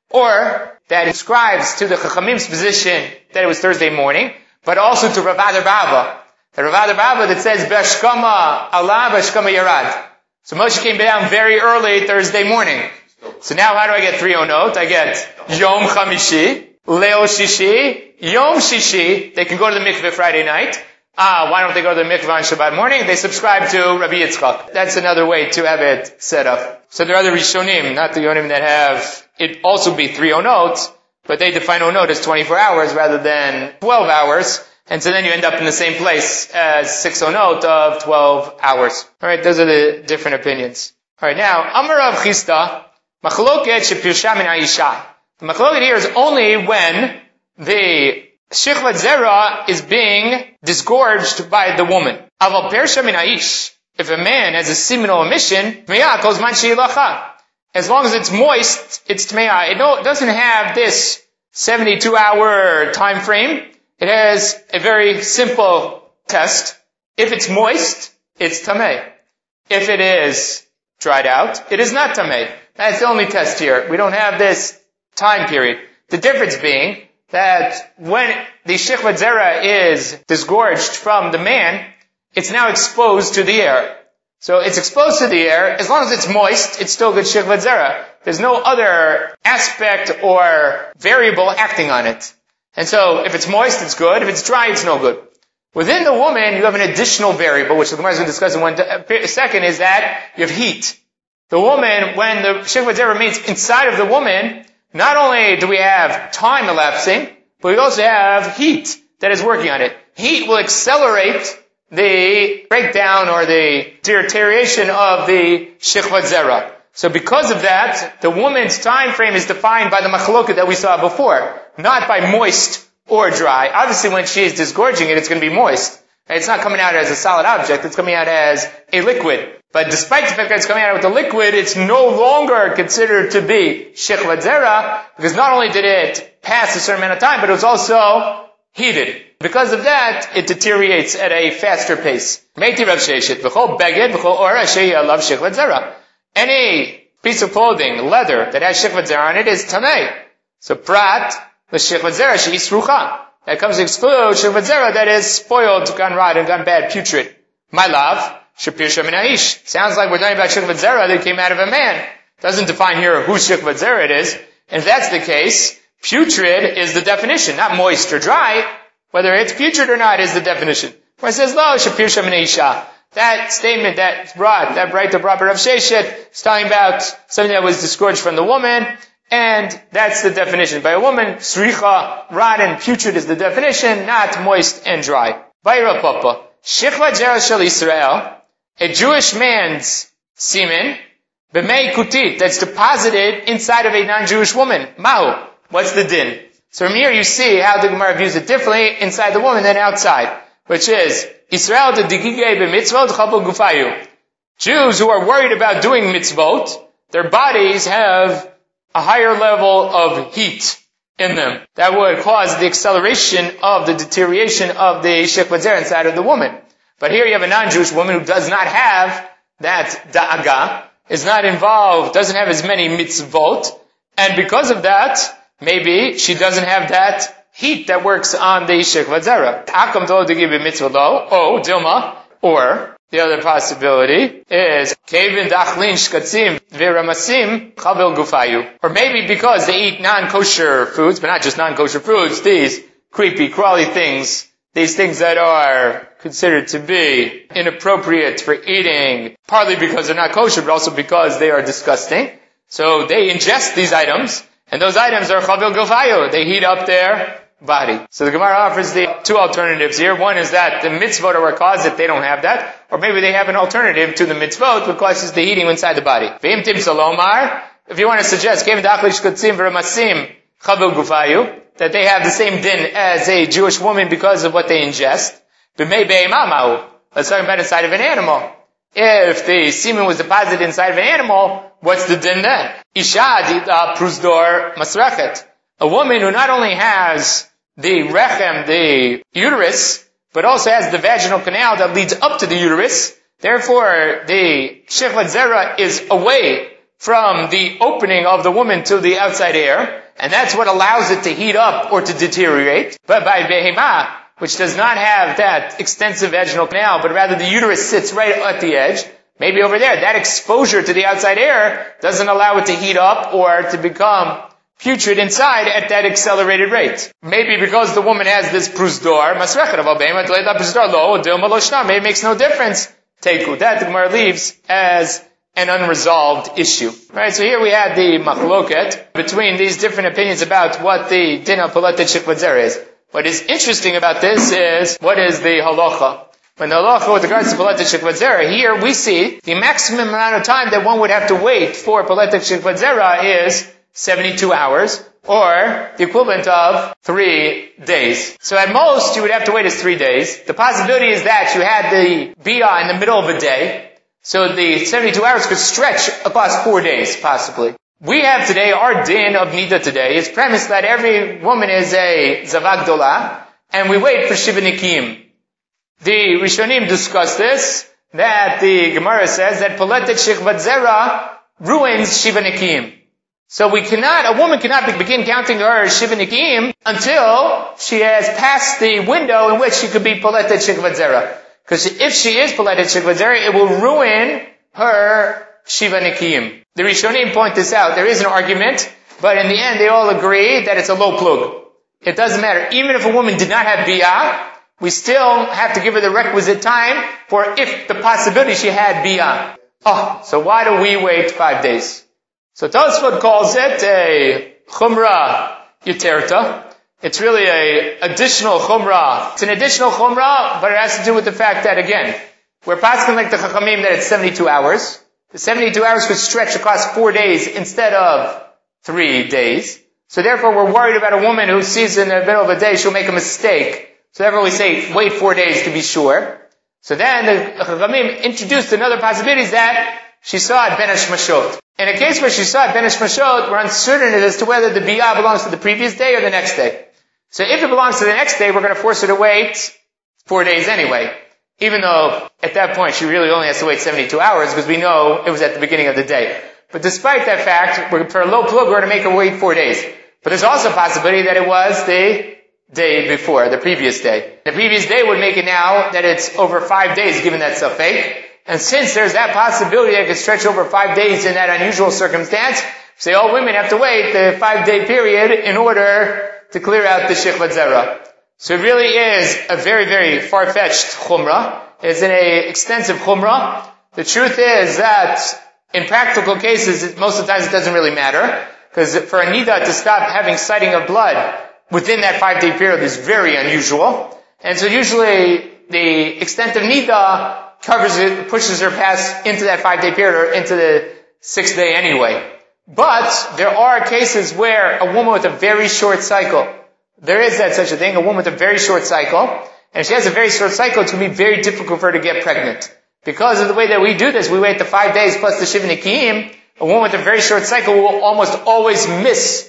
or that ascribes to the Chachamim's position that it was Thursday morning, but also to Rav Adar Baba. The Rav Adar Baba that says, Beshkama Allah, Beshkama Yarad. So Moshe came down very early Thursday morning. So now how do I get 3 onot? I get Yom Chamishi, Leil Shishi, Yom Shishi. They can go to the mikveh Friday night. Why don't they go to the mikveh on Shabbat morning? They subscribe to Rabbi Yitzchak. That's another way to have it set up. So there are other Rishonim, not the Yonim that have it also be 3 onot, but they define onot as 24 hours rather than 12 hours. And so then you end up in the same place as 6 onot of 12 hours. Alright, those are the different opinions. Alright, now, Amar Rav Chisda, Machloket shepirsha min ha'isha. The machloket here is only when the Shechvat Zera is being disgorged by the woman. Aval persha min ha'ish. If a man has a seminal emission, tmeya kol zman she'ilacha. As long as it's moist, it's tmeya. It doesn't have this 72-hour time frame. It has a very simple test. If it's moist, it's tameh. If it is dried out, it is not tameh. That's the only test here. We don't have this time period. The difference being that when the Shechvat Zera is disgorged from the man, it's now exposed to the air. So it's exposed to the air. As long as it's moist, it's still good Shechvat Zera. There's no other aspect or variable acting on it. And so if it's moist, it's good. If it's dry, it's no good. Within the woman, you have an additional variable, which the Gemara is going to discuss in one second, is that you have heat. The woman, when the Shechvat Zera remains inside of the woman, not only do we have time elapsing, but we also have heat that is working on it. Heat will accelerate the breakdown or the deterioration of the Shechvat Zera. So because of that, the woman's time frame is defined by the machloket that we saw before, not by moist or dry. Obviously, when she is disgorging it, it's going to be moist. It's not coming out as a solid object, it's coming out as a liquid. But despite the fact that it's coming out with a liquid, it's no longer considered to be Shechvat Zera, because not only did it pass a certain amount of time, but it was also heated. Because of that, it deteriorates at a faster pace. Any piece of clothing, leather, that has Shechvat Zera on it is Tamei. So prat, the Shechvat Zera, she's Rucha. That comes to exclude Shechvat Zera that is spoiled, gone rotten, gone bad, putrid. My love, Shapir Shaminaish. Sounds like we're talking about Shechvat Zera that came out of a man. Doesn't define here whose Shechvat Zera it is. And if that's the case, putrid is the definition, not moist or dry. Whether it's putrid or not is the definition. Where it says, Lo, Shapir Shaminaisha. That statement that brought the proper Rav Sheshet is talking about something that was disgorged from the woman, and that's the definition. By a woman, sricha, rotten, putrid is the definition, not moist and dry. Bayra Papa. Shechvat Zera Shel Yisrael, a Jewish man's semen, b'mei kutit, that's deposited inside of a non-Jewish woman. Mahu. What's the din? So from here you see how the Gemara views it differently inside the woman than outside, which is, Israel de digigei b'mitzvot chabel gufayu. Jews who are worried about doing mitzvot, their bodies have a higher level of heat in them. That would cause the acceleration of the deterioration of the Shechvat Zera inside of the woman. But here you have a non-Jewish woman who does not have that da'aga, is not involved, doesn't have as many mitzvot, and because of that, maybe she doesn't have that heat that works on the Shechvat Zera. Akam told to give a mitzvah though. Oh, Dilma. Or, the other possibility is, Kevin dachlin shkatzim viramasim chabel gufayu. Or maybe because they eat non-kosher foods, but not just non-kosher foods, these creepy, crawly things, these things that are considered to be inappropriate for eating, partly because they're not kosher, but also because they are disgusting. So they ingest these items, and those items are chabel gufayu. They heat up their body. So the Gemara offers the two alternatives here. One is that the mitzvot are what cause it, they don't have that. Or maybe they have an alternative to the mitzvot, which causes the heating inside the body. If you want to suggest, that they have the same din as a Jewish woman because of what they ingest. Let's talk about inside of an animal. If the semen was deposited inside of an animal, what's the din then? Isha prusdor masrechet. A woman who not only has the rechem, the uterus, but also has the vaginal canal that leads up to the uterus. Therefore, the Shechvat Zera is away from the opening of the woman to the outside air, and that's what allows it to heat up or to deteriorate. But by behemah, which does not have that extensive vaginal canal, but rather the uterus sits right at the edge, maybe over there, that exposure to the outside air doesn't allow it to heat up or to become putrid inside at that accelerated rate. Maybe because the woman has this prusdor, maybe it makes no difference. Teku. That the Gemara leaves as an unresolved issue. Right, so here we had the machloket between these different opinions about what the din of Poletet Shechvat Zera is. What is interesting about this is, what is the halacha? When the halacha with regards to Poletet Shechvat Zera, here we see the maximum amount of time that one would have to wait for Poletet Shechvat Zera is 72 hours, or the equivalent of 3 days. So at most, you would have to wait as 3 days. The possibility is that you had the bia in the middle of a day, so the 72 hours could stretch across 4 days, possibly. We have today, our din of Nida today is premised that every woman is a Zavag Dola, and we wait for Shiva Nikim. The Rishonim discuss this, that the Gemara says that Poletet Shechvat Zera ruins Shiva Nikim. So a woman cannot begin counting her Shiva Nikim until she has passed the window in which she could be Poletet Shikvat Zera. Because if she is Poletet Shikvat Zera, it will ruin her Shiva Nikim. The Rishonim point this out. There is an argument, but in the end they all agree that it's a low plug. It doesn't matter. Even if a woman did not have Biyah, we still have to give her the requisite time for if the possibility she had Biyah. So why do we wait 5 days? So Tosfot calls it a Chumrah Yuterta. It's really a additional Chumrah. It's an additional Chumrah, but it has to do with the fact that, again, we're passing like the Chachamim that it's 72 hours. The 72 hours could stretch across 4 days instead of 3 days. So therefore we're worried about a woman who sees in the middle of a day she'll make a mistake. So therefore we say wait 4 days to be sure. So then the Chachamim introduced another possibility that she saw it Ben Hashmashot. In a case where she saw it Ben Hashmashot, we're uncertain as to whether the Biyah belongs to the previous day or the next day. So if it belongs to the next day, we're going to force her to wait 4 days anyway. Even though at that point she really only has to wait 72 hours because we know it was at the beginning of the day. But despite that fact, for a low plug, we're going to make her wait 4 days. But there's also a possibility that it was the day before, the previous day. The previous day would make it now that it's over 5 days given that safek. And since there's that possibility that it could stretch over 5 days in that unusual circumstance, say all women have to wait the 5-day period in order to clear out the Shikvat Zera. So it really is a very, very far-fetched Chumrah. It's an extensive Chumrah. The truth is that in practical cases, most of the times it doesn't really matter. Because for a Nida to stop having sighting of blood within that 5-day period is very unusual. And so usually the extent of Nida covers it, pushes her past into that 5-day period or into the 6th day anyway. But there are cases where a woman with a very short cycle, there is that such a thing, a woman with a very short cycle, and if she has a very short cycle, it's going to be very difficult for her to get pregnant. Because of the way that we do this, we wait the 5 days plus the Shiva Nikim, a woman with a very short cycle will almost always miss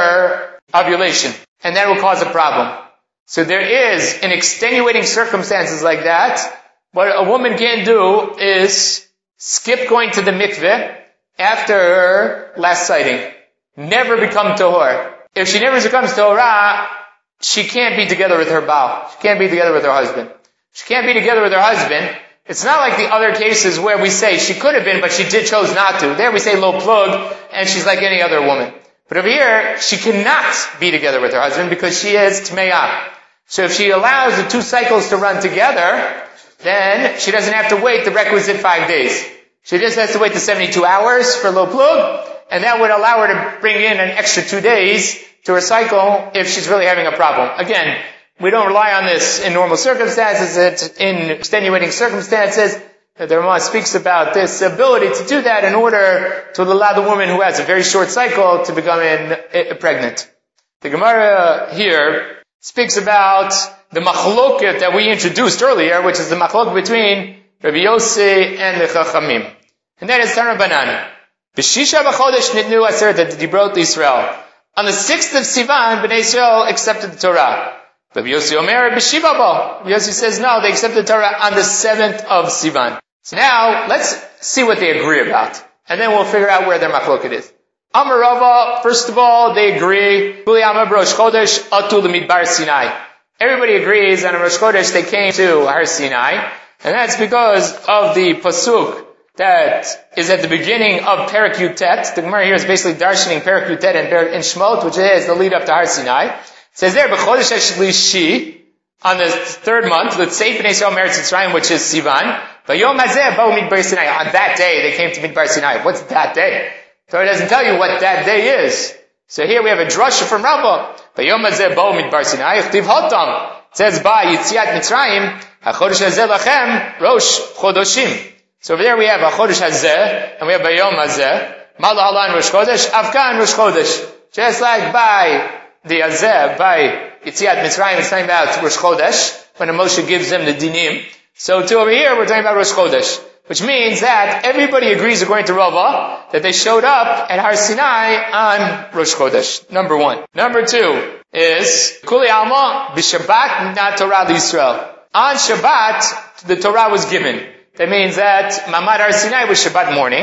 her ovulation. And that will cause a problem. So there is, in extenuating circumstances like that, what a woman can do is skip going to the mikveh after her last sighting. Never become tahor. If she never becomes tahorah, she can't be together with her baal. She can't be together with her husband. She can't be together with her husband. It's not like the other cases where we say she could have been, but she chose not to. There we say low plug, and she's like any other woman. But over here, she cannot be together with her husband because she is tmeah. So if she allows the 2 cycles to run together, then she doesn't have to wait the requisite 5 days. She just has to wait the 72 hours for low plug, and that would allow her to bring in an extra 2 days to her cycle if she's really having a problem. Again, we don't rely on this in normal circumstances. It's in extenuating circumstances. The Ramah speaks about this ability to do that in order to allow the woman who has a very short cycle to become pregnant. The Gemara here speaks about the machloket that we introduced earlier, which is the machloket between Rabbi Yossi and the Chachamim. And that is Tanabanan. B'shisha b'chodesh nitnu aseret dibrot Yisrael. On the 6th of Sivan, Bnei Yisrael accepted the Torah. Rabbi Yossi Omer b'shiva bo. Rabbi Yossi says no, they accepted the Torah on the 7th of Sivan. So now, let's see what they agree about. And then we'll figure out where their machloket is. Amar Rava, first of all, they agree. Kuli Amar Rosh Chodesh Atu L'Midbar Sinai. Everybody agrees that on Rosh Chodesh they came to Har Sinai. And that's because of the pasuk that is at the beginning of Perek Yutet. The Gemara here is basically darshaning Perek Yutet and Shmot, which is the lead up to Har Sinai. It says there, B'chodesh HaShlishi, on the 3rd month, let's say Bnei Yisrael Meretz Mitzrayim, which is Sivan. Vayom Hazeh Ba'u Midbar Sinai. On that day, they came to Midbar Sinai. What's that day? Torah doesn't tell you what that day is. So here we have a drasha from Rava. Vayom Hazeh Ba'u Midbar Sinai. Chtiv Hotam. It says by Yitziat Mitzrayim, HaChodesh Hazeh Lachem Rosh Chodoshim. So over there we have HaChodesh Hazeh, and we have Vayom Hazeh. Mala Halan Rosh Chodesh, Afkan Rosh Chodesh. Just like by the Hazeh, by Yitziat Mitzrayim, it's talking about Rosh Chodesh, when Moshe gives them the dinim. So to over here, we're talking about Rosh Chodesh. Which means that everybody agrees, according to Rava, that they showed up at Har Sinai on Rosh Chodesh. Number 1. Number 2 is, Kuli Alma, B'Shabbat Nat Torah L'Yisrael. On Shabbat, the Torah was given. That means that Mamad Har Sinai was Shabbat morning.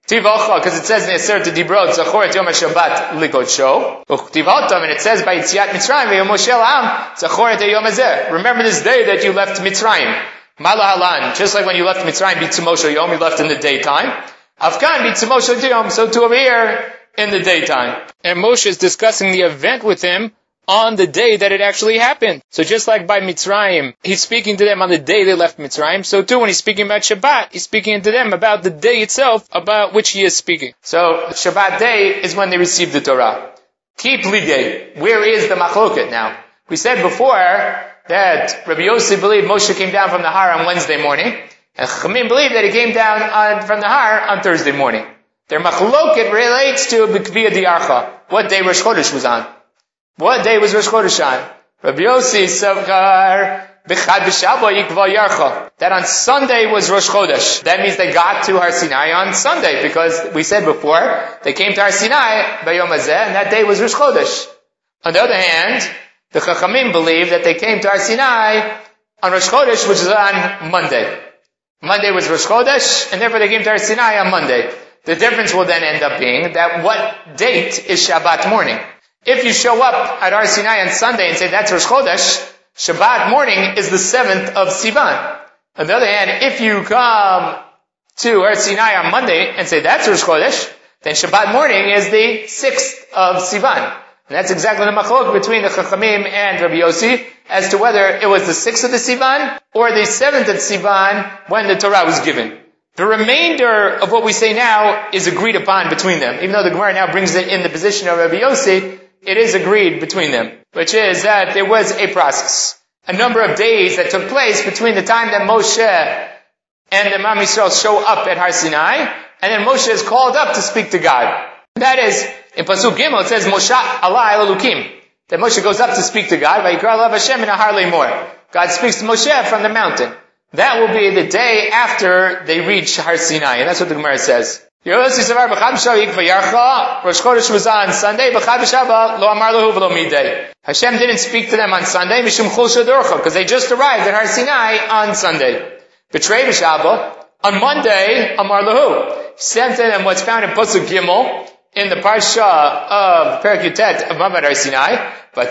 Tivocha, because it says in the Aseret Dibrot, Zachor et Yom HaShabbat Ligodsho. Tivotam, and it says by Yitziat Mitzrayim, V'yom Moshe L'am, Zachor et Yom Hazeh. Remember this day that you left Mitzrayim. Malahalan, just like when you left Mitzrayim, B'tzimosho Yom, you left in the daytime. Afkan, B'tzimosho Yom, so too over here, in the daytime. And Moshe is discussing the event with him on the day that it actually happened. So just like by Mitzrayim, he's speaking to them on the day they left Mitzrayim, so too when he's speaking about Shabbat, he's speaking to them about the day itself about which he is speaking. So Shabbat day is when they received the Torah. Keep Ligay. Where is the Machloket now? We said before that Rabbi Yossi believed Moshe came down from the Har on Wednesday morning, and Chachamim believed that he came down from the Har on Thursday morning. Their Machloket relates to B'Kviyah Diarcha, what day Rosh Chodesh was on. What day was Rosh Chodesh on? Rabbi Yossi Savkar B'Chad B'Shabbo Yikva Yarcha. That on Sunday was Rosh Chodesh. That means they got to Har Sinai on Sunday, because we said before, they came to Har Sinai by Yom Hazeh, and that day was Rosh Chodesh. On the other hand, the Chachamim believe that they came to Har Sinai on Rosh Chodesh, which is on Monday. Monday was Rosh Chodesh, and therefore they came to Har Sinai on Monday. The difference will then end up being that what date is Shabbat morning? If you show up at Har Sinai on Sunday and say that's Rosh Chodesh, Shabbat morning is the 7th of Sivan. On the other hand, if you come to Har Sinai on Monday and say that's Rosh Chodesh, then Shabbat morning is the 6th of Sivan. And that's exactly the machlok between the Chachamim and Rabbi Yossi as to whether it was the 6th of the Sivan or the 7th of Sivan when the Torah was given. The remainder of what we say now is agreed upon between them. Even though the Gemara now brings it in the position of Rabbi Yossi, it is agreed between them, which is that there was a process, a number of days that took place between the time that Moshe and the Am Yisrael show up at Har Sinai, and then Moshe is called up to speak to God. That is, in Pasuk Gimel it says, Moshe Allah El Elukim, that Moshe goes up to speak to God, Vayikra Alav Hashem in Ahar Leimor. God speaks to Moshe from the mountain. That will be the day after they reach Har Sinai, and that's what the Gemara says. Rosh Chodesh was on Sunday. Hashem didn't speak to them on Sunday because they just arrived at Har Sinai on Sunday. On Monday, Amar Lahu sent to them what's found in Pasuk Gimel in the Parsha of Perek Yutet of Mamad Har Sinai.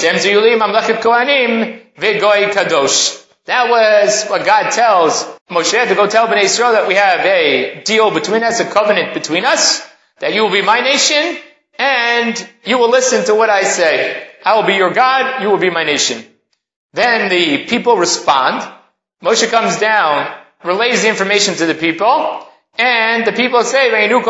That was what God tells Moshe to go tell Bnei Yisrael that we have a deal between us, a covenant between us, that you will be my nation, and you will listen to what I say. I will be your God, you will be my nation. Then the people respond. Moshe comes down, relays the information to the people, and the people say,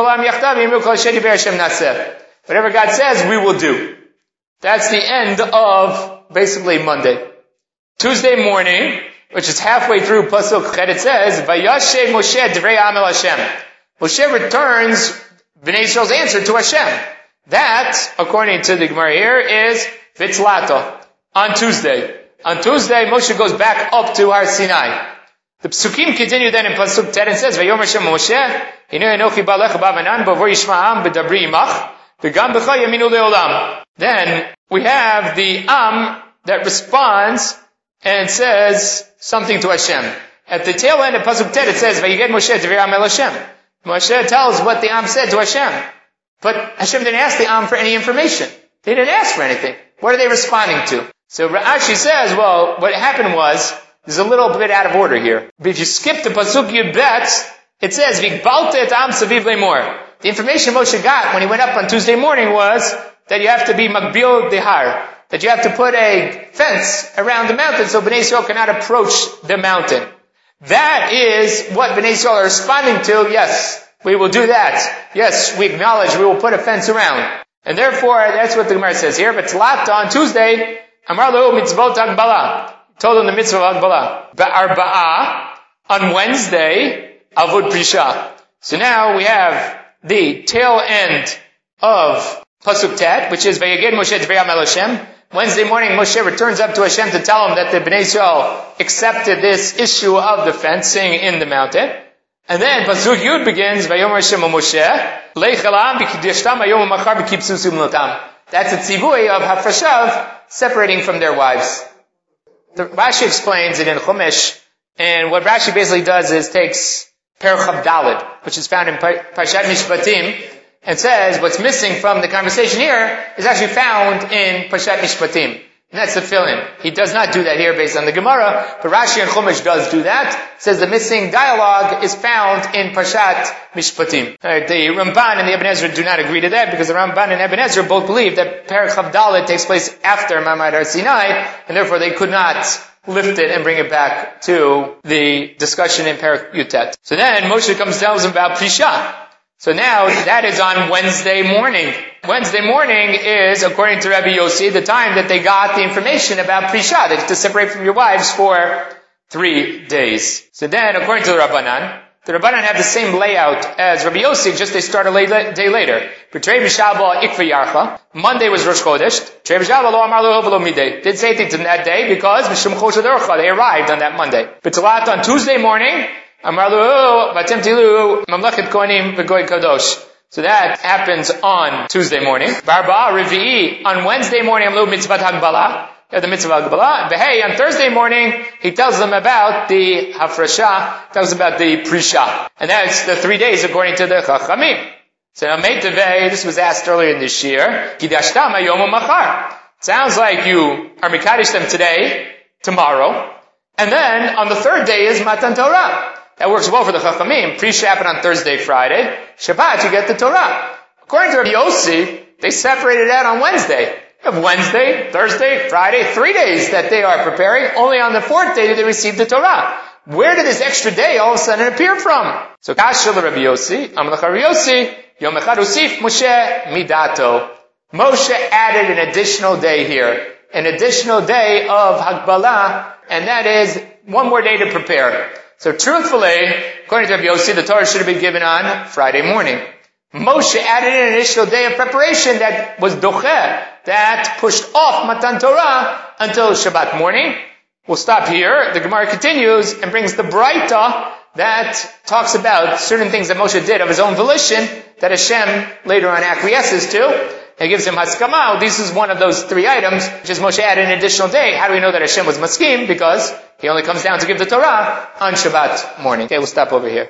whatever God says, we will do. That's the end of basically Monday. Tuesday morning, which is halfway through Pasuk Chet, it says, Vayashe Moshe Divrei Amel Hashem. Moshe returns Bnei Yisrael's answer to Hashem. That, according to the Gemara here, is Vitzlato, on Tuesday. On Tuesday, Moshe goes back up to Har Sinai. The Psukim continue then in Pasuk Tet and says, Vayom Hashem Moshe, Hinei Enochi Balech Bavanan, Bavor Yishma'am, B'dabri Imach, V'gam B'cha Yaminu Le'olam. Then, we have the Am that responds and says something to Hashem. At the tail end of Pasuk Tet, it says, Vayiged Moshe Divrei Amel Hashem. Moshe tells what the Am said to Hashem. But Hashem didn't ask the Am for any information. They didn't ask for anything. What are they responding to? So Rashi says, well, what happened was, there's a little bit out of order here. But if you skip to Pasuk Yud Bet, it says, V'gbalta et Am Saviv Leimor. The information Moshe got when he went up on Tuesday morning was that you have to be Magbil Dehar, that you have to put a fence around the mountain so Bnei Yisrael cannot approach the mountain. That is what Bnei Yisrael are responding to. Yes, we will do that. Yes, we acknowledge we will put a fence around. And therefore, that's what the Gemara says here. But Tlata on Tuesday, Amar Lo Mitzvot Agbala. Told him the mitzvah of Agbala. Ba'arba'ah, on Wednesday, Avod Prisha. So now we have the tail end of Pasuk Tet, which is Vayeged Moshe Divrei Amel Hashem. Wednesday morning, Moshe returns up to Hashem to tell him that the Bnei Yisrael accepted this issue of the fencing in the mountain. And then Pasuk Yud begins, Vayomer Hashem Moshe, Leich Elam b'kideshtam hayom u'machar b'kipsusim lotam. That's a tzivui of Hafreshav separating from their wives. The Rashi explains it in Chumash, and what Rashi basically does is takes Perek Daled, which is found in Parshat Mishpatim, and says what's missing from the conversation here is actually found in Parshat Mishpatim. And that's the fill-in. He does not do that here based on the Gemara, but Rashi and Chumash does do that. It says the missing dialogue is found in Parshat Mishpatim. Right, the Ramban and the Ibn Ezra do not agree to that because the Ramban and Ibn Ezra both believe that Perek Chavdalet takes place after Ma'amad Har Sinai, and therefore they could not lift it and bring it back to the discussion in Perek Yutet. So then Moshe comes and tells him about Prisha. So now that is on Wednesday morning. Wednesday morning is, according to Rabbi Yossi, the time that they got the information about Prisha. They have to separate from your wives for 3 days. So then, according to the Rabbanan have the same layout as Rabbi Yossi, just they start a day later. Monday was Rosh Chodesh. Didn't say anything to them that day because they arrived on that Monday. B'Talat on Tuesday morning, so that happens on Tuesday morning. Barba, Revi'i, on Wednesday morning, the mitzvah Hagbala. Behei, on Thursday morning, he tells them about the Hafrasha, tells them about the Prisha. And that's the 3 days according to the Chachamim. So now, Meitavei, this was asked earlier in this year, Kidashtam Hayom Machar. Sounds like you are Mekadesh them today, tomorrow, and then on the third day is Matan Torah. That works well for the Chachamim. Prisha happened on Thursday, Friday. Shabbat, you get the Torah. According to Rabbi Yossi, they separated out on Wednesday. You have Wednesday, Thursday, Friday, 3 days that they are preparing. Only on the fourth day did they receive the Torah. Where did this extra day all of a sudden appear from? So Kasha Rabbi Yossi, Amalach Rabbi Yossi, Yom Echad Usif Moshe Midato. Moshe added an additional day here. An additional day of Hagbala, and that is one more day to prepare. So truthfully, according to Rabbi Yossi, the Torah should have been given on Friday morning. Moshe added an additional day of preparation that was docher, that pushed off Matan Torah until Shabbat morning. We'll stop here. The Gemara continues and brings the Braita that talks about certain things that Moshe did of his own volition that Hashem later on acquiesces to. And gives him haskama. This is one of those 3 items, which is Moshe added an additional day. How do we know that Hashem was maskim? Because he only comes down to give the Torah on Shabbat morning. Okay, we'll stop over here.